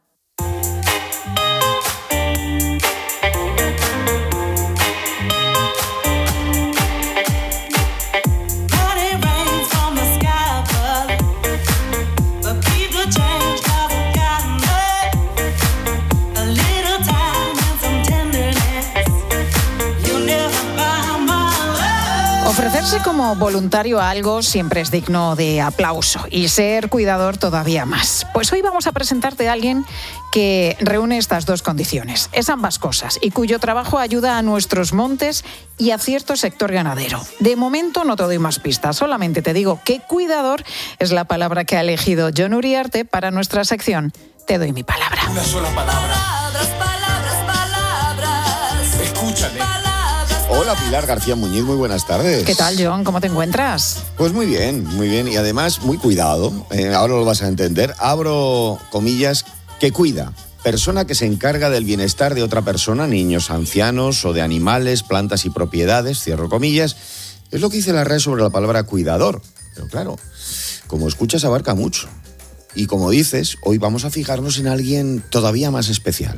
Ofrecerse como voluntario a algo siempre es digno de aplauso y ser cuidador todavía más. Pues hoy vamos a presentarte a alguien que reúne estas dos condiciones. Es ambas cosas y cuyo trabajo ayuda a nuestros montes y a cierto sector ganadero. De momento no te doy más pistas, solamente te digo que cuidador es la palabra que ha elegido Jon Uriarte para nuestra sección. Te doy mi palabra. Una sola palabra. Palabras, palabras, palabras. Escúchame. Hola Pilar García Muñiz, muy buenas tardes. ¿Qué tal, Jon? ¿Cómo te encuentras? Pues muy bien, muy bien y además muy cuidado. Eh, ahora lo vas a entender. Abro comillas, que cuida. Persona que se encarga del bienestar de otra persona, niños, ancianos o de animales, plantas y propiedades, cierro comillas. Es lo que dice la red sobre la palabra cuidador. Pero claro, como escuchas abarca mucho. Y como dices, hoy vamos a fijarnos en alguien todavía más especial.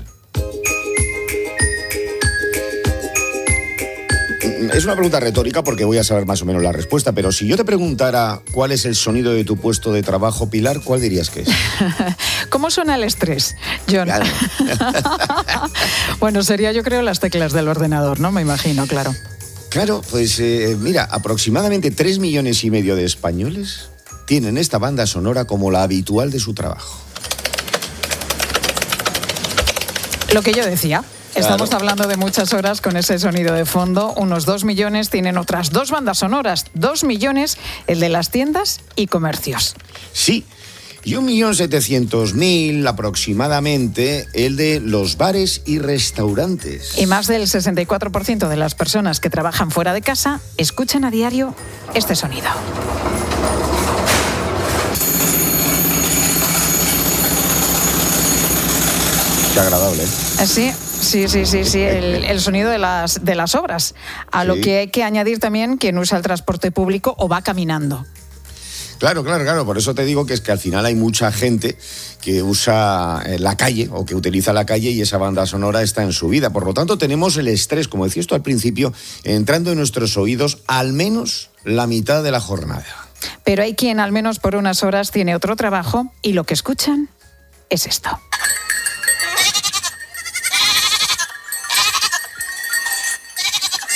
Es una pregunta retórica porque voy a saber más o menos la respuesta, pero si yo te preguntara cuál es el sonido de tu puesto de trabajo, Pilar, ¿cuál dirías que es? ¿Cómo suena el estrés, Jon? Claro. Bueno, sería yo creo las teclas del ordenador, ¿no? Me imagino, claro. Claro, pues eh, mira, aproximadamente tres millones y medio de españoles tienen esta banda sonora como la habitual de su trabajo. Lo que yo decía. Estamos claro. hablando de muchas horas con ese sonido de fondo. Unos dos millones tienen otras dos bandas sonoras. Dos millones el de las tiendas y comercios. Sí, y un millón setecientos mil aproximadamente el de los bares y restaurantes. Y más del sesenta y cuatro por ciento de las personas que trabajan fuera de casa escuchan a diario este sonido. Qué agradable, ¿eh? Sí. Sí, sí, sí, sí, el, el sonido de las, de las obras. A sí. lo que hay que añadir también quien usa el transporte público o va caminando. Claro, claro, claro. Por eso te digo que es que al final hay mucha gente que usa la calle o que utiliza la calle y esa banda sonora está en su vida. Por lo tanto, tenemos el estrés, como decías tú al principio, entrando en nuestros oídos al menos la mitad de la jornada. Pero hay quien al menos por unas horas tiene otro trabajo y lo que escuchan es esto.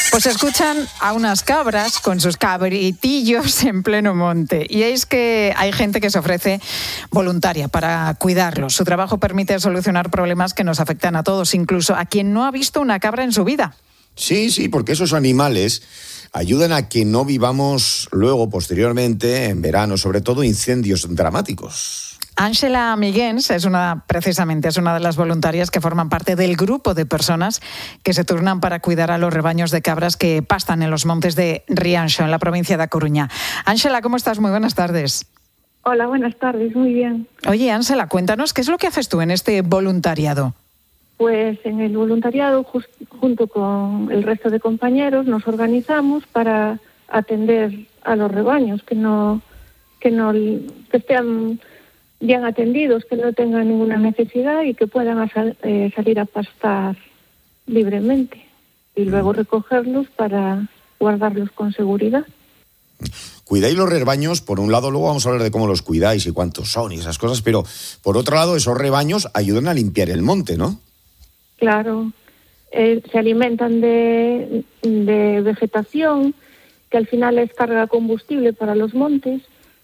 Pues escuchan a unas cabras con sus cabritillos en pleno monte. Y es que hay gente que se ofrece voluntaria para cuidarlos. Su trabajo permite solucionar problemas que nos afectan a todos, incluso a quien no ha visto una cabra en su vida. Sí, sí, porque esos animales ayudan a que no vivamos luego, posteriormente, en verano, sobre todo, incendios dramáticos. Ángela Miguens es una, precisamente, es una de las voluntarias que forman parte del grupo de personas que se turnan para cuidar a los rebaños de cabras que pastan en los montes de Rianxo, en la provincia de A Coruña. Ángela, ¿cómo estás? Muy buenas tardes. Hola, buenas tardes, muy bien. Oye, Ángela, cuéntanos, ¿qué es lo que haces tú en este voluntariado? Pues en el voluntariado, just, junto con el resto de compañeros, nos organizamos para atender a los rebaños, que no, que no, que estén bien atendidos, que no tengan ninguna necesidad y que puedan asal, eh, salir a pastar libremente y luego recogerlos para guardarlos con seguridad. Cuidáis los rebaños, por un lado, luego vamos a hablar de cómo los cuidáis y cuántos son y esas cosas, pero por otro lado, esos rebaños ayudan a limpiar el monte, ¿no? Claro, eh, se alimentan de, de vegetación, que al final es carga combustible para los montes,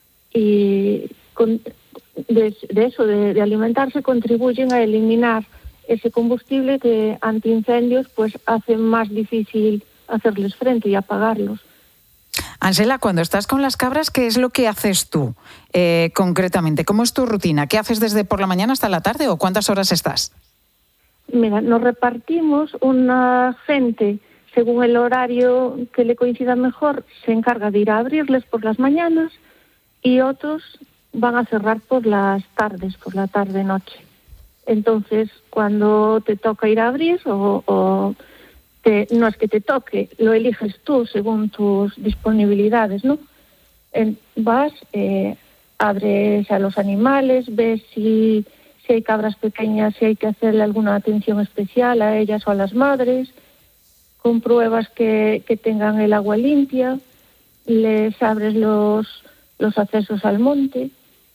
y con, de, de eso, de, de alimentarse, contribuyen a eliminar ese combustible que ante incendios pues hace más difícil hacerles frente y apagarlos. Ángela, cuando estás con las cabras, ¿qué es lo que haces tú eh, concretamente? ¿Cómo es tu rutina? ¿Qué haces desde por la mañana hasta la tarde o cuántas horas estás? Mira, nos repartimos, una gente, según el horario que le coincida mejor, se encarga de ir a abrirles por las mañanas y otros van a cerrar por las tardes, por la tarde-noche. Entonces, cuando te toca ir a abrir, o, o te, no es que te toque, lo eliges tú según tus disponibilidades, ¿no? En, vas, eh, abres a los animales, ves si... si hay cabras pequeñas, si hay que hacerle alguna atención especial a ellas o a las madres, compruebas que, que tengan el agua limpia, les abres los, los accesos al monte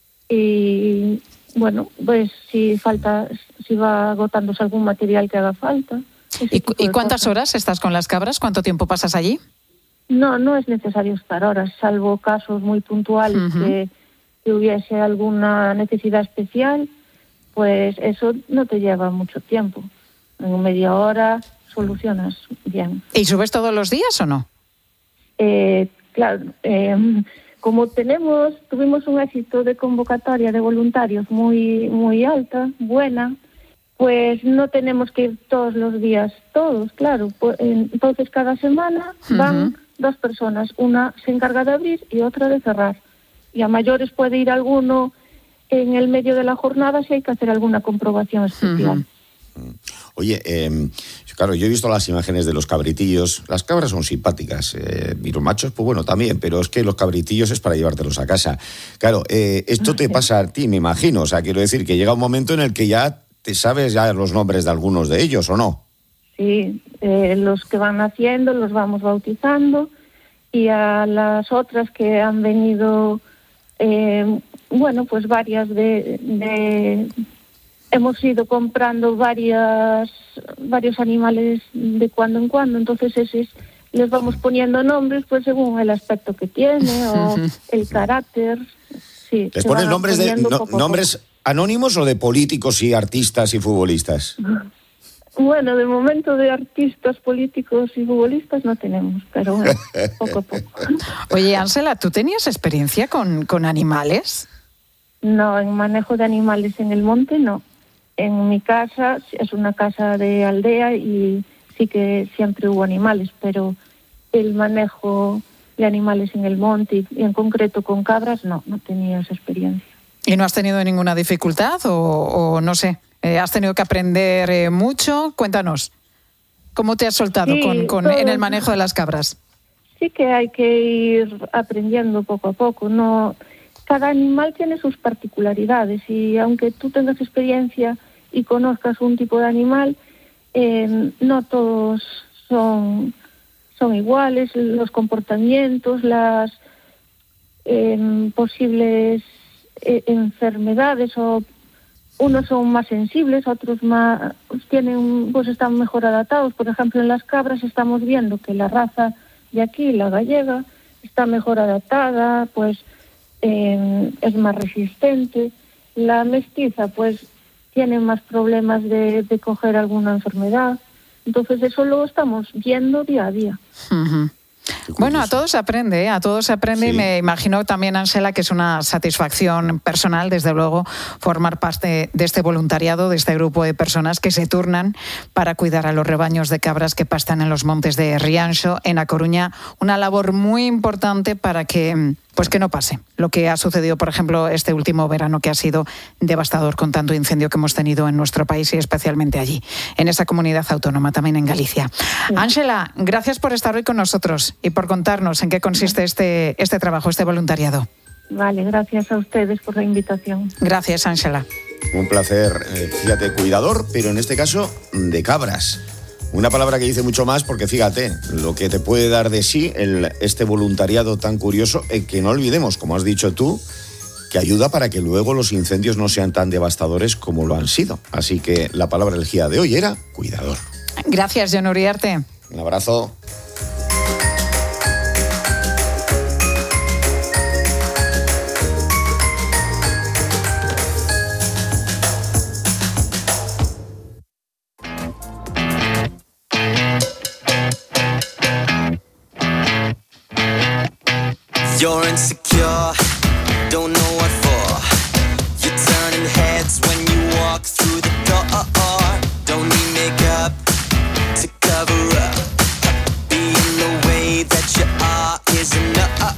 y, bueno, pues si falta, si va agotándose algún material que haga falta. ¿Y, ¿y cuántas horas estás con las cabras? ¿Cuánto tiempo pasas allí? No, no es necesario estar horas, salvo casos muy puntuales uh-huh. que, que hubiese alguna necesidad especial. Pues eso no te lleva mucho tiempo. En media hora solucionas bien. ¿Y subes todos los días o no? Eh, claro, eh, como tenemos, tuvimos un éxito de convocatoria de voluntarios muy, muy alta, buena, pues no tenemos que ir todos los días, todos, claro. Pues, entonces cada semana van uh-huh. dos personas, una se encarga de abrir y otra de cerrar. Y a mayores puede ir alguno en el medio de la jornada si hay que hacer alguna comprobación especial. Uh-huh. Oye, eh, claro, yo he visto las imágenes de los cabritillos. Las cabras son simpáticas, eh, y los machos, pues bueno, también, pero es que los cabritillos es para llevártelos a casa. Claro, eh, esto te pasa a ti, me imagino. O sea, quiero decir que llega un momento en el que ya te sabes ya los nombres de algunos de ellos, ¿o no? Sí, eh, los que van naciendo los vamos bautizando y a las otras que han venido... Eh, bueno, pues varias de, de... Hemos ido comprando varias varios animales de cuando en cuando, entonces esos les vamos poniendo nombres pues según el aspecto que tiene o el carácter. Sí, ¿les pones nombres, de, no, nombres anónimos o de políticos y artistas y futbolistas? Bueno, de momento de artistas, políticos y futbolistas no tenemos, pero bueno, poco a poco. Oye, Ángela, ¿tú tenías experiencia con, con animales? No, en manejo de animales en el monte no. En mi casa, es una casa de aldea y sí que siempre hubo animales, pero el manejo de animales en el monte y en concreto con cabras, no, no tenía esa experiencia. ¿Y no has tenido ninguna dificultad o, o no sé, eh, has tenido que aprender eh, mucho? Cuéntanos, ¿cómo te has soltado sí, con, con, todo, en el manejo de las cabras? Sí que hay que ir aprendiendo poco a poco, no... Cada animal tiene sus particularidades y aunque tú tengas experiencia y conozcas un tipo de animal, eh, no todos son, son iguales, los comportamientos, las eh, posibles eh, enfermedades o, unos son más sensibles, otros más tienen, pues están mejor adaptados. Por ejemplo, en las cabras estamos viendo que la raza de aquí, la gallega, está mejor adaptada, pues eh, es más resistente. La mestiza, pues, tiene más problemas de, de coger alguna enfermedad. Entonces, eso lo estamos viendo día a día. Uh-huh. Bueno, a todos se aprende, ¿eh? a todos se aprende sí. Y me imagino también, Ángela, que es una satisfacción personal, desde luego, formar parte de este voluntariado, de este grupo de personas que se turnan para cuidar a los rebaños de cabras que pastan en los montes de Rianxo, en A Coruña. Una labor muy importante para que, pues que no pase lo que ha sucedido, por ejemplo, este último verano, que ha sido devastador con tanto incendio que hemos tenido en nuestro país y especialmente allí, en esa comunidad autónoma, también en Galicia. Sí. Ángela, gracias por estar hoy con nosotros y por contarnos en qué consiste este, este trabajo, este voluntariado. Vale, gracias a ustedes por la invitación. Gracias, Ángela. Un placer. Eh, fíjate, cuidador, pero en este caso de cabras. Una palabra que dice mucho más porque fíjate lo que te puede dar de sí el, este voluntariado tan curioso, eh, que no olvidemos, como has dicho tú, que ayuda para que luego los incendios no sean tan devastadores como lo han sido. Así que la palabra elegida de hoy era cuidador. Gracias, Jon Uriarte. Un abrazo. You're insecure, don't know what for. You're turning heads when you walk through the door. Don't need makeup to cover up. Being the way that you are is enough.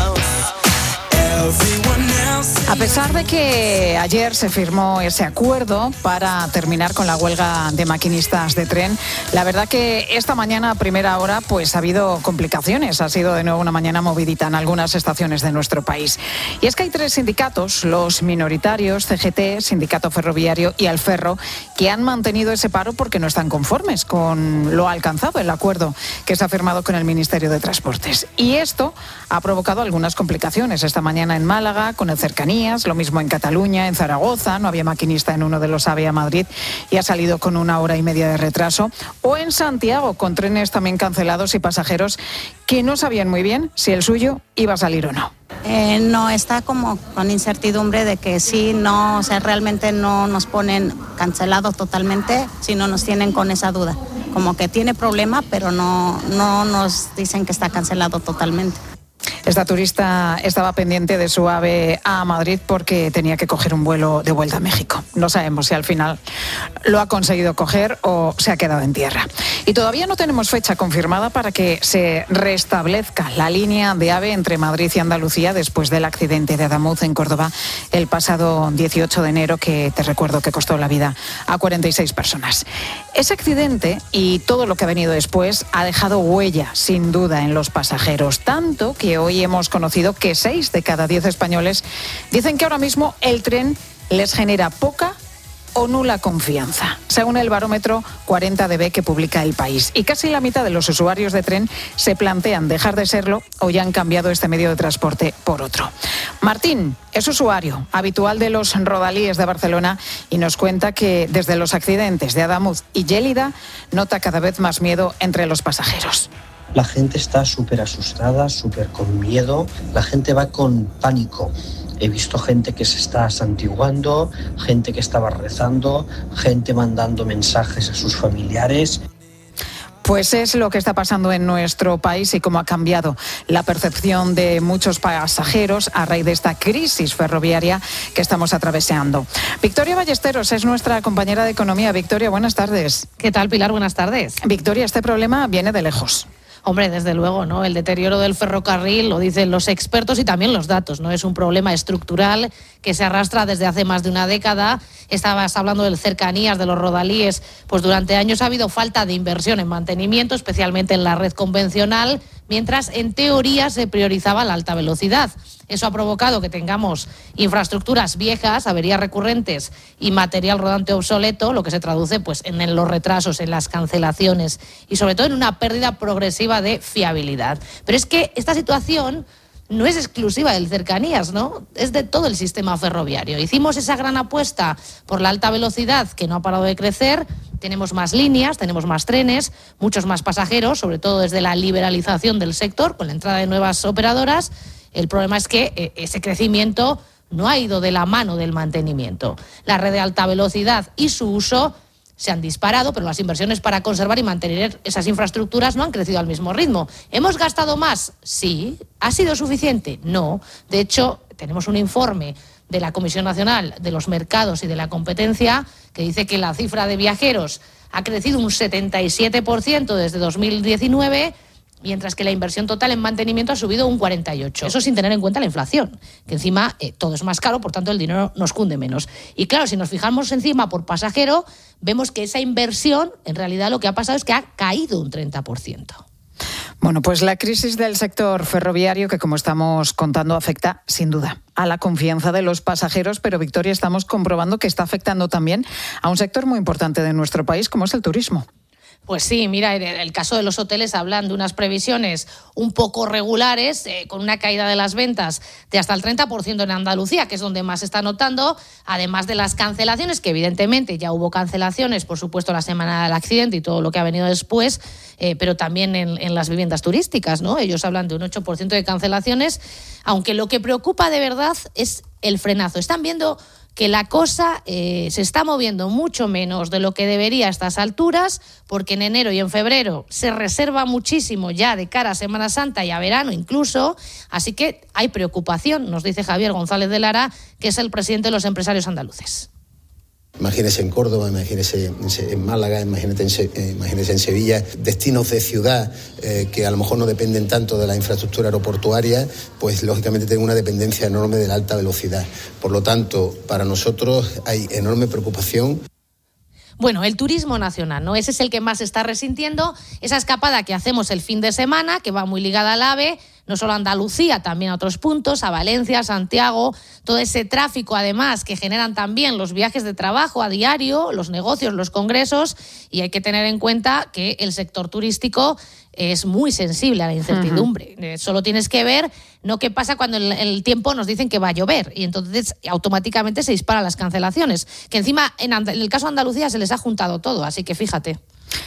Everyone else. A pesar de que ayer se firmó ese acuerdo para terminar con la huelga de maquinistas de tren, la verdad que esta mañana a primera hora pues ha habido complicaciones. Ha sido de nuevo una mañana movidita en algunas estaciones de nuestro país. Y es que hay tres sindicatos, los minoritarios, C G T, Sindicato Ferroviario y Alferro, que han mantenido ese paro porque no están conformes con lo alcanzado, el acuerdo que se ha firmado con el Ministerio de Transportes. Y esto ha provocado algunas complicaciones esta mañana en Málaga, con el Cercanías, lo mismo en Cataluña, en Zaragoza, no había maquinista en uno de los AVE a Madrid y ha salido con una hora y media de retraso, o en Santiago, con trenes también cancelados y pasajeros que no sabían muy bien si el suyo iba a salir o no. Eh, no, está como con incertidumbre de que sí, no, o sea, realmente no nos ponen cancelados totalmente, sino nos tienen con esa duda, como que tiene problema, pero no, no nos dicen que está cancelado totalmente. Esta turista estaba pendiente de su AVE a Madrid porque tenía que coger un vuelo de vuelta a México. No sabemos si al final lo ha conseguido coger o se ha quedado en tierra. Y todavía no tenemos fecha confirmada para que se restablezca la línea de AVE entre Madrid y Andalucía después del accidente de Adamuz en Córdoba el pasado dieciocho de enero, que te recuerdo que costó la vida a cuarenta y seis personas. Ese accidente y todo lo que ha venido después ha dejado huella, sin duda, en los pasajeros, tanto que hoy hemos conocido que seis de cada diez españoles dicen que ahora mismo el tren les genera poca o nula confianza, según el barómetro cuarenta D B que publica El País. Y casi la mitad de los usuarios de tren se plantean dejar de serlo o ya han cambiado este medio de transporte por otro. Martín es usuario habitual de los rodalíes de Barcelona y nos cuenta que desde los accidentes de Adamuz y Gélida nota cada vez más miedo entre los pasajeros. La gente está súper asustada, súper con miedo, la gente va con pánico. He visto gente que se está santiguando, gente que estaba rezando, gente mandando mensajes a sus familiares. Pues es lo que está pasando en nuestro país y cómo ha cambiado la percepción de muchos pasajeros a raíz de esta crisis ferroviaria que estamos atravesando. Victoria Ballesteros es nuestra compañera de Economía. Victoria, buenas tardes. ¿Qué tal, Pilar? Buenas tardes. Victoria, este problema viene de lejos. Hombre, desde luego, ¿no? El deterioro del ferrocarril, lo dicen los expertos y también los datos, ¿no? Es un problema estructural que se arrastra desde hace más de una década. Estabas hablando del Cercanías, de los rodalíes, pues durante años ha habido falta de inversión en mantenimiento, especialmente en la red convencional, mientras en teoría se priorizaba la alta velocidad. Eso ha provocado que tengamos infraestructuras viejas, averías recurrentes y material rodante obsoleto, lo que se traduce pues en los retrasos, en las cancelaciones y sobre todo en una pérdida progresiva de fiabilidad. Pero es que esta situación no es exclusiva del Cercanías, ¿no? Es de todo el sistema ferroviario. Hicimos esa gran apuesta por la alta velocidad que no ha parado de crecer. Tenemos más líneas, tenemos más trenes, muchos más pasajeros, sobre todo desde la liberalización del sector, con la entrada de nuevas operadoras. El problema es que eh, ese crecimiento no ha ido de la mano del mantenimiento. La red de alta velocidad y su uso se han disparado, pero las inversiones para conservar y mantener esas infraestructuras no han crecido al mismo ritmo. ¿Hemos gastado más? Sí. ¿Ha sido suficiente? No. De hecho, tenemos un informe de la Comisión Nacional de los Mercados y de la Competencia que dice que la cifra de viajeros ha crecido un setenta y siete por ciento desde dos mil diecinueve, mientras que la inversión total en mantenimiento ha subido un cuarenta y ocho por ciento. Eso sin tener en cuenta la inflación, que encima eh, todo es más caro, por tanto el dinero nos cunde menos. Y claro, si nos fijamos encima por pasajero, vemos que esa inversión, en realidad lo que ha pasado es que ha caído un treinta por ciento. Bueno, pues la crisis del sector ferroviario, que como estamos contando, afecta sin duda a la confianza de los pasajeros, pero Victoria, estamos comprobando que está afectando también a un sector muy importante de nuestro país, como es el turismo. Pues sí, mira, en el caso de los hoteles hablan de unas previsiones un poco regulares, eh, con una caída de las ventas de hasta el treinta por ciento en Andalucía, que es donde más se está notando, además de las cancelaciones, que evidentemente ya hubo cancelaciones, por supuesto, la semana del accidente y todo lo que ha venido después, eh, pero también en, en las viviendas turísticas, ¿no? Ellos hablan de un ocho por ciento de cancelaciones, aunque lo que preocupa de verdad es el frenazo. Están viendo que la cosa eh, se está moviendo mucho menos de lo que debería a estas alturas, porque en enero y en febrero se reserva muchísimo ya de cara a Semana Santa y a verano incluso, así que hay preocupación, nos dice Javier González de Lara, que es el presidente de los empresarios andaluces. Imagínese en Córdoba, imagínese en Málaga, imagínese en, Se- imagínese en Sevilla, destinos de ciudad eh, que a lo mejor no dependen tanto de la infraestructura aeroportuaria, pues lógicamente tienen una dependencia enorme de la alta velocidad. Por lo tanto, para nosotros hay enorme preocupación. Bueno, el turismo nacional, ¿no? Ese es el que más está resintiendo. Esa escapada que hacemos el fin de semana, que va muy ligada al AVE, no solo a Andalucía, también a otros puntos, a Valencia, Santiago, todo ese tráfico además que generan también los viajes de trabajo a diario, los negocios, los congresos, y hay que tener en cuenta que el sector turístico es muy sensible a la incertidumbre. Uh-huh. Eh, solo tienes que ver no qué pasa cuando el, el tiempo nos dicen que va a llover y entonces automáticamente se disparan las cancelaciones, que encima en, And- en el caso de Andalucía se les ha juntado todo, así que fíjate.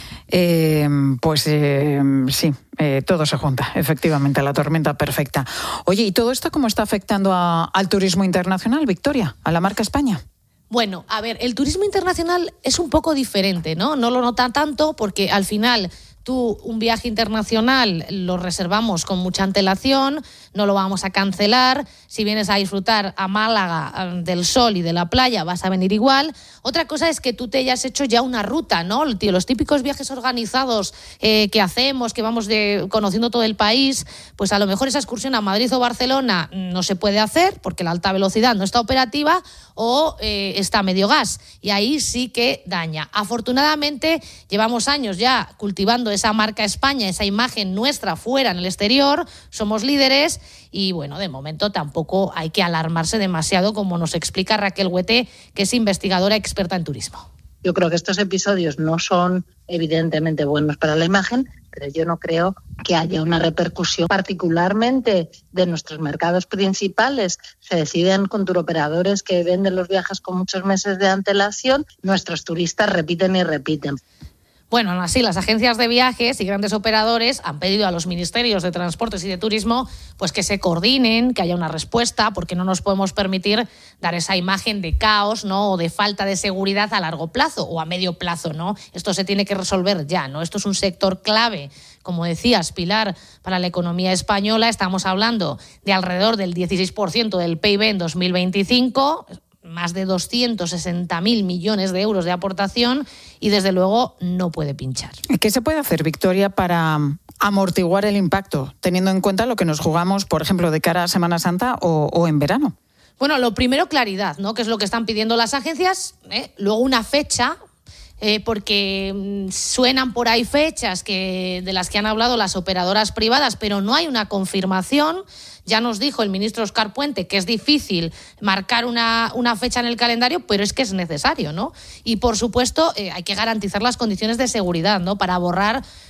Eh, pues eh, sí, eh, todo se junta, efectivamente, la tormenta perfecta. Oye, ¿y todo esto cómo está afectando a, al turismo internacional, Victoria, a la marca España? Bueno, a ver, el turismo internacional es un poco diferente, ¿no? No lo nota tanto porque al final tú un viaje internacional lo reservamos con mucha antelación, no lo vamos a cancelar. Si vienes a disfrutar a Málaga del sol y de la playa, vas a venir igual. Otra cosa es que tú te hayas hecho ya una ruta, ¿no? Los típicos viajes organizados eh, que hacemos, que vamos de, conociendo todo el país, pues a lo mejor esa excursión a Madrid o Barcelona no se puede hacer porque la alta velocidad no está operativa o eh, está a medio gas. Y ahí sí que daña. Afortunadamente, llevamos años ya cultivando esa marca España, esa imagen nuestra fuera en el exterior, somos líderes y bueno, de momento tampoco hay que alarmarse demasiado, como nos explica Raquel Huete, que es investigadora experta en turismo. Yo creo que estos episodios no son evidentemente buenos para la imagen, pero yo no creo que haya una repercusión, particularmente de nuestros mercados principales. Se deciden con turoperadores que venden los viajes con muchos meses de antelación, nuestros turistas repiten y repiten. Bueno, aún así, las agencias de viajes y grandes operadores han pedido a los ministerios de Transportes y de Turismo pues que se coordinen, que haya una respuesta, porque no nos podemos permitir dar esa imagen de caos, ¿no? O de falta de seguridad a largo plazo o a medio plazo, ¿no? Esto se tiene que resolver ya, ¿no? Esto es un sector clave, como decías, Pilar, para la economía española. Estamos hablando de alrededor del dieciséis por ciento del P I B en dos mil veinticinco, más de doscientos sesenta mil millones de euros de aportación y, desde luego, no puede pinchar. ¿Qué se puede hacer, Victoria, para amortiguar el impacto, teniendo en cuenta lo que nos jugamos, por ejemplo, de cara a Semana Santa o, o en verano? Bueno, lo primero, claridad, ¿no? Que es lo que están pidiendo las agencias. ¿eh? Luego, una fecha, eh, porque suenan por ahí fechas que, de las que han hablado las operadoras privadas, pero no hay una confirmación. Ya nos dijo el ministro Óscar Puente que es difícil marcar una, una fecha en el calendario, pero es que es necesario, ¿no? Y, por supuesto, eh, hay que garantizar las condiciones de seguridad, ¿no? Para borrar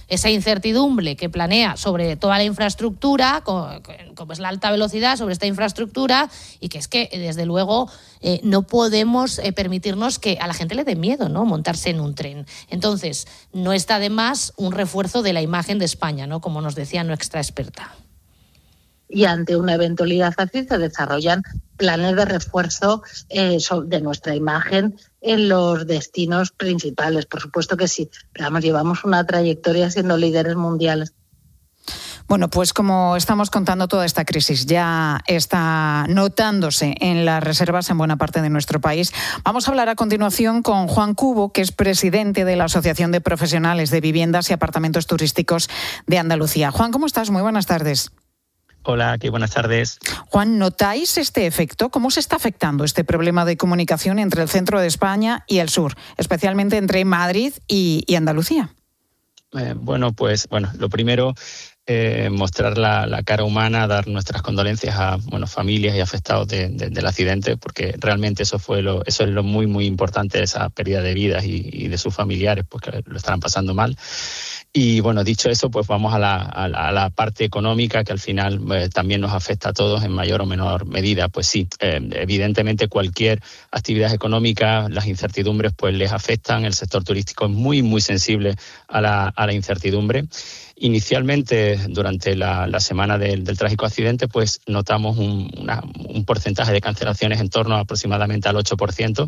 esa incertidumbre que planea sobre toda la infraestructura, como es la alta velocidad sobre esta infraestructura, y que es que, desde luego, eh, no podemos eh, permitirnos que a la gente le dé miedo, ¿no?, montarse en un tren. Entonces, no está de más un refuerzo de la imagen de España, ¿no?, como nos decía nuestra experta. Y ante una eventualidad así se desarrollan planes de refuerzo eh, de nuestra imagen en los destinos principales. Por supuesto que sí, pero vamos, llevamos una trayectoria siendo líderes mundiales. Bueno, pues como estamos contando, toda esta crisis ya está notándose en las reservas en buena parte de nuestro país. Vamos a hablar a continuación con Juan Cubo, que es presidente de la Asociación de Profesionales de Viviendas y Apartamentos Turísticos de Andalucía. Juan, ¿cómo estás? Muy buenas tardes. Hola, qué buenas tardes. Juan, ¿notáis este efecto? ¿Cómo se está afectando este problema de comunicación entre el centro de España y el sur, especialmente entre Madrid y, y Andalucía? Eh, bueno, pues bueno, lo primero, eh, mostrar la, la cara humana, dar nuestras condolencias a bueno, familias y afectados de, de, del accidente, porque realmente eso fue lo, eso es lo muy, muy importante, esa pérdida de vidas y, y de sus familiares, pues que lo estarán pasando mal. Y bueno, dicho eso, pues vamos a la, a la, a la parte económica, que al final eh, también nos afecta a todos en mayor o menor medida. Pues sí, eh, evidentemente cualquier actividad económica, las incertidumbres pues les afectan. El sector turístico es muy, muy sensible a la, a la incertidumbre. Inicialmente, durante la, la semana del, del trágico accidente, pues notamos un, una, un porcentaje de cancelaciones en torno a aproximadamente al ocho por ciento.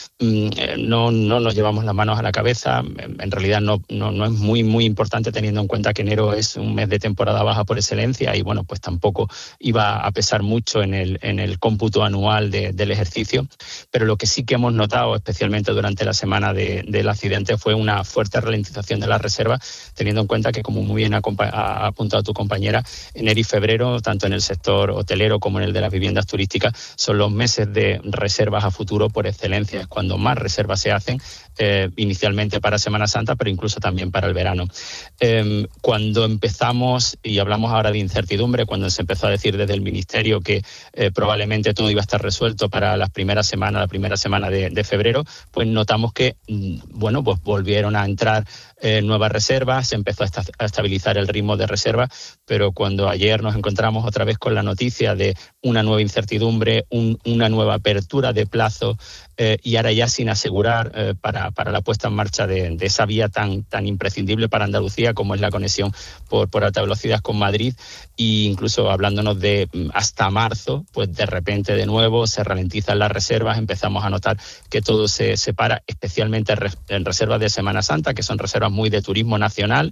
No, no nos llevamos las manos a la cabeza. En realidad no, no, no es muy, muy importante, teniendo en cuenta que enero es un mes de temporada baja por excelencia y bueno, pues tampoco iba a pesar mucho en el, en el cómputo anual de, del ejercicio. Pero lo que sí que hemos notado, especialmente durante la semana de, del accidente, fue una fuerte ralentización de la reserva, teniendo en cuenta que, como muy bien ha apuntado tu compañera, enero y febrero, tanto en el sector hotelero como en el de las viviendas turísticas, son los meses de reservas a futuro por excelencia. Es cuando más reservas se hacen, eh, inicialmente para Semana Santa, pero incluso también para el verano. Eh, cuando empezamos, y hablamos ahora de incertidumbre, cuando se empezó a decir desde el Ministerio que eh, probablemente todo iba a estar resuelto para las primeras semanas, la primera semana de, de febrero, pues notamos que, bueno, pues volvieron a entrar eh, nuevas reservas, se empezó a, esta, a estabilizar el ritmo de reserva, pero cuando ayer nos encontramos otra vez con la noticia de una nueva incertidumbre, un, una nueva apertura de plazo, eh, y ahora ya sin asegurar eh, para, para la puesta en marcha de, de esa vía tan, tan imprescindible para Andalucía como es la conexión por, por alta velocidad con Madrid, e incluso hablándonos de hasta marzo, pues de repente de nuevo se ralentizan las reservas, empezamos a notar que todo se separa, especialmente en reservas de Semana Santa, que son reservas muy de turismo nacional.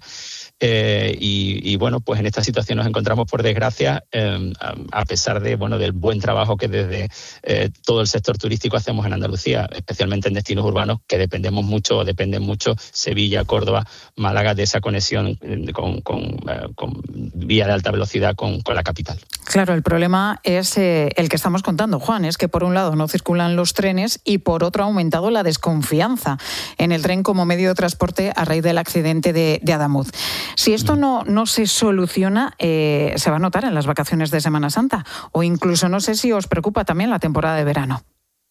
Eh, y, y bueno, pues en esta situación nos encontramos, por desgracia, eh, a, a pesar de bueno del buen trabajo que desde eh, todo el sector turístico hacemos en Andalucía, especialmente en destinos urbanos, que dependemos mucho, o dependen mucho, Sevilla, Córdoba, Málaga, de esa conexión con, con, eh, con vía de alta velocidad con, con la capital. Claro, el problema es eh, el que estamos contando, Juan, es que por un lado no circulan los trenes y por otro ha aumentado la desconfianza en el tren como medio de transporte a raíz del accidente de, de Adamuz. Si esto no, no se soluciona, eh, se va a notar en las vacaciones de Semana Santa, o incluso no sé si os preocupa también la temporada de verano.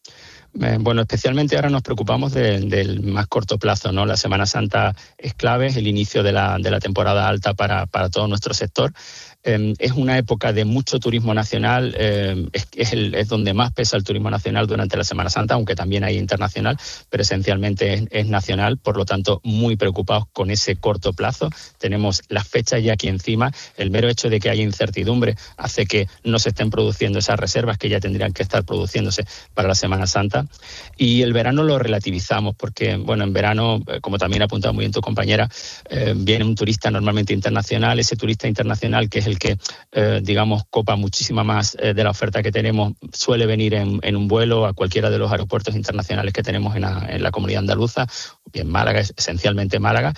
Eh, bueno, especialmente ahora nos preocupamos de, del más corto plazo, ¿no? La Semana Santa es clave, es el inicio de la, de la temporada alta para, para todo nuestro sector. Eh, es una época de mucho turismo nacional, eh, es, es, el, es donde más pesa el turismo nacional durante la Semana Santa, aunque también hay internacional, pero esencialmente es, es nacional, por lo tanto muy preocupados con ese corto plazo. Tenemos las fechas ya aquí encima, el mero hecho de que haya incertidumbre hace que no se estén produciendo esas reservas que ya tendrían que estar produciéndose para la Semana Santa. Y el verano lo relativizamos porque, bueno, en verano, como también ha apuntado muy bien tu compañera, eh, viene un turista normalmente internacional, ese turista internacional que es el que, eh, digamos, copa muchísima más eh, de la oferta que tenemos, suele venir en, en un vuelo a cualquiera de los aeropuertos internacionales que tenemos en la, en la comunidad andaluza, bien Málaga, esencialmente Málaga,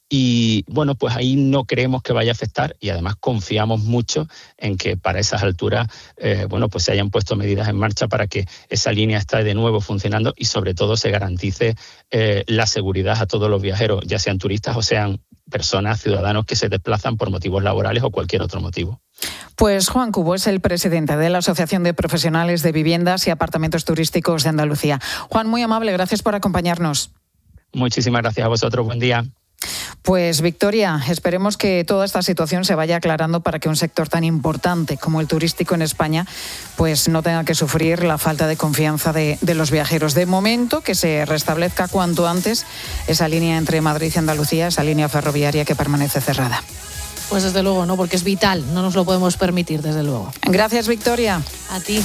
y bueno, pues ahí no creemos que vaya a afectar y además confiamos mucho en que para esas alturas, eh, bueno, pues se hayan puesto medidas en marcha para que esa línea esté de nuevo funcionando y sobre todo se garantice eh, la seguridad a todos los viajeros, ya sean turistas o sean personas, ciudadanos que se desplazan por motivos laborales o cualquier otro motivo. Pues Juan Cubo es el presidente de la Asociación de Profesionales de Viviendas y Apartamentos Turísticos de Andalucía. Juan, muy amable, gracias por acompañarnos. Muchísimas gracias a vosotros, buen día. Pues Victoria, esperemos que toda esta situación se vaya aclarando para que un sector tan importante como el turístico en España pues no tenga que sufrir la falta de confianza de, de los viajeros. De momento, que se restablezca cuanto antes esa línea entre Madrid y Andalucía, esa línea ferroviaria que permanece cerrada. Pues desde luego, ¿no? Porque es vital, no nos lo podemos permitir, desde luego. Gracias, Victoria. A ti.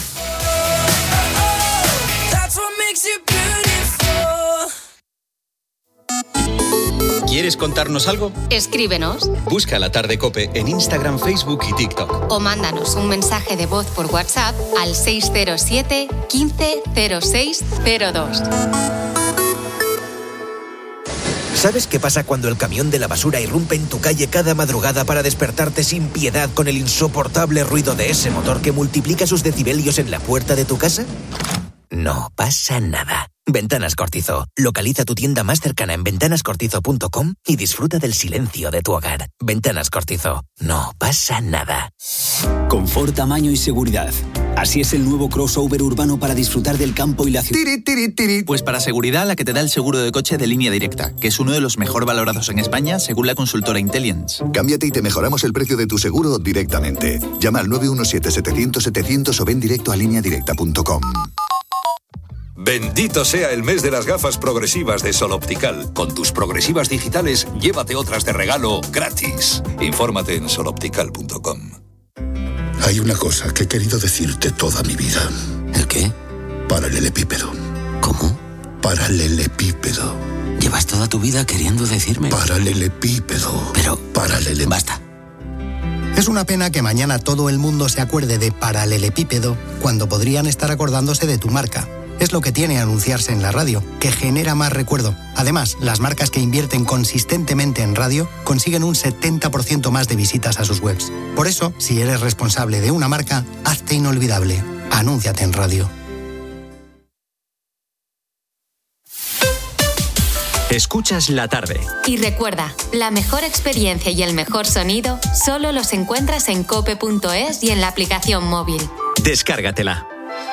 ¿Quieres contarnos algo? Escríbenos. Busca La Tarde COPE en Instagram, Facebook y TikTok. O mándanos un mensaje de voz por WhatsApp al seis cero siete, quince, cero seis cero dos. ¿Sabes qué pasa cuando el camión de la basura irrumpe en tu calle cada madrugada para despertarte sin piedad con el insoportable ruido de ese motor que multiplica sus decibelios en la puerta de tu casa? No pasa nada. Ventanas Cortizo. Localiza tu tienda más cercana en ventanas cortizo punto com y disfruta del silencio de tu hogar. Ventanas Cortizo. No pasa nada. Confort, tamaño y seguridad. Así es el nuevo crossover urbano para disfrutar del campo y la ciudad. Tiri, tiri, tiri. Pues para seguridad, la que te da el seguro de coche de Línea Directa, que es uno de los mejor valorados en España según la consultora Intelliance. Cámbiate y te mejoramos el precio de tu seguro directamente. Llama al nueve uno siete, setecientos, setecientos o ven directo a línea directa punto com. Bendito sea el mes de las gafas progresivas de Sol Optical. Con tus progresivas digitales, llévate otras de regalo gratis. Infórmate en sol optical punto com. Hay una cosa que he querido decirte toda mi vida. ¿El qué? Paralelepípedo. ¿Cómo? Paralelepípedo. Llevas toda tu vida queriendo decirme. Paralelepípedo. Pero... Paralele... Basta. Es una pena que mañana todo el mundo se acuerde de paralelepípedo cuando podrían estar acordándose de tu marca. Es lo que tiene anunciarse en la radio, que genera más recuerdo. Además, las marcas que invierten consistentemente en radio consiguen un setenta por ciento más de visitas a sus webs. Por eso, si eres responsable de una marca, hazte inolvidable. Anúnciate en radio. Escuchas La Tarde. Y recuerda, la mejor experiencia y el mejor sonido solo los encuentras en cope punto es y en la aplicación móvil. Descárgatela.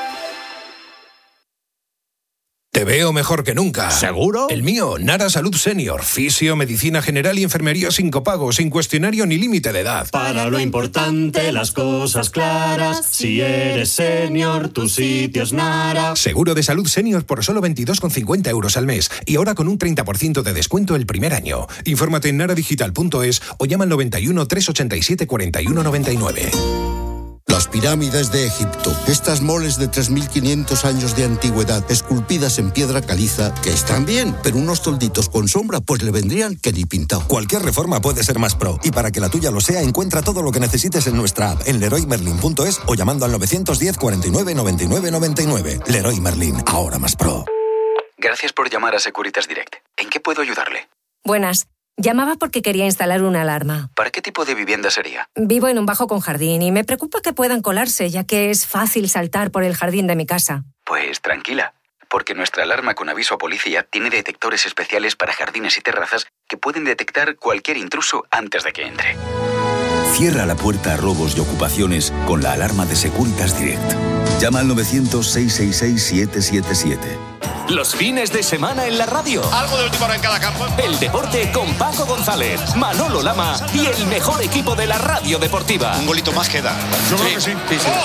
Te veo mejor que nunca. ¿Seguro? El mío, Nara Salud Senior. Fisio, medicina general y enfermería sin copago, sin cuestionario ni límite de edad. Para lo importante, las cosas claras. Si eres senior, tu sitio es Nara. Seguro de salud senior por solo veintidós con cincuenta euros al mes. Y ahora con un treinta por ciento de descuento el primer año. Infórmate en nara digital punto es o llama al noventa y uno, trescientos ochenta y siete, cuarenta y uno noventa y nueve. Las pirámides de Egipto. Estas moles de tres mil quinientos años de antigüedad, esculpidas en piedra caliza, que están bien, pero unos tolditos con sombra, pues le vendrían que ni pintado. Cualquier reforma puede ser más pro. Y para que la tuya lo sea, encuentra todo lo que necesites en nuestra app, en leroy merlin punto es o llamando al novecientos diez, cuarenta y nueve, noventa y nueve noventa y nueve. Leroy Merlin, ahora más pro. Gracias por llamar a Securitas Direct. ¿En qué puedo ayudarle? Buenas. Llamaba porque quería instalar una alarma. ¿Para qué tipo de vivienda sería? Vivo en un bajo con jardín y me preocupa que puedan colarse, ya que es fácil saltar por el jardín de mi casa. Pues tranquila, porque nuestra alarma con aviso a policía tiene detectores especiales para jardines y terrazas que pueden detectar cualquier intruso antes de que entre. Cierra la puerta a robos y ocupaciones con la alarma de Securitas Direct. Llama al novecientos, seiscientos sesenta y seis, siete siete siete. Los fines de semana en la radio. Algo de última hora en cada campo. El deporte con Paco González, Manolo Lama y el mejor equipo de la radio deportiva. Un golito más queda. Yo creo que sí. sí, sí.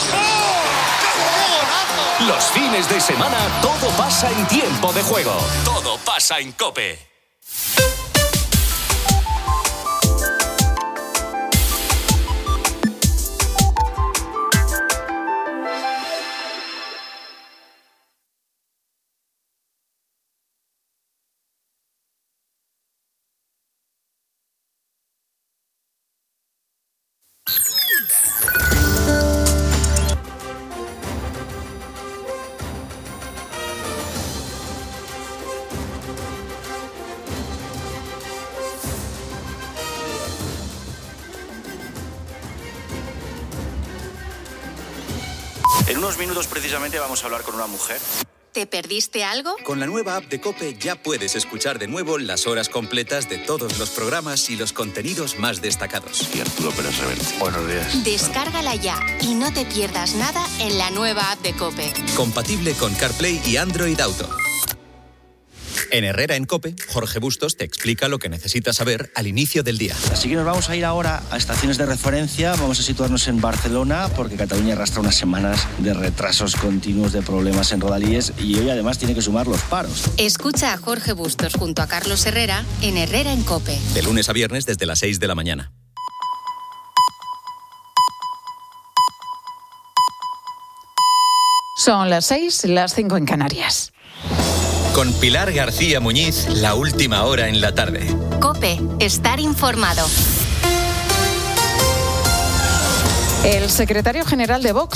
¡Ojo! Los fines de semana todo pasa en tiempo de juego. Todo pasa en COPE. En unos minutos precisamente vamos a hablar con una mujer. ¿Te perdiste algo? Con la nueva app de COPE ya puedes escuchar de nuevo las horas completas de todos los programas y los contenidos más destacados. Y Arturo Pérez Reverte. Buenos días. Descárgala ya y no te pierdas nada en la nueva app de COPE. Compatible con CarPlay y Android Auto. En Herrera en COPE, Jorge Bustos te explica lo que necesitas saber al inicio del día. Así que nos vamos a ir ahora a estaciones de referencia. Vamos a situarnos en Barcelona porque Cataluña arrastra unas semanas de retrasos continuos, de problemas en Rodalíes y hoy además tiene que sumar los paros. Escucha a Jorge Bustos junto a Carlos Herrera en Herrera en COPE. De lunes a viernes desde las seis de la mañana. Son las seis, las cinco en Canarias. Con Pilar García Muñiz, la última hora en la tarde. COPE, estar informado. El secretario general de Vox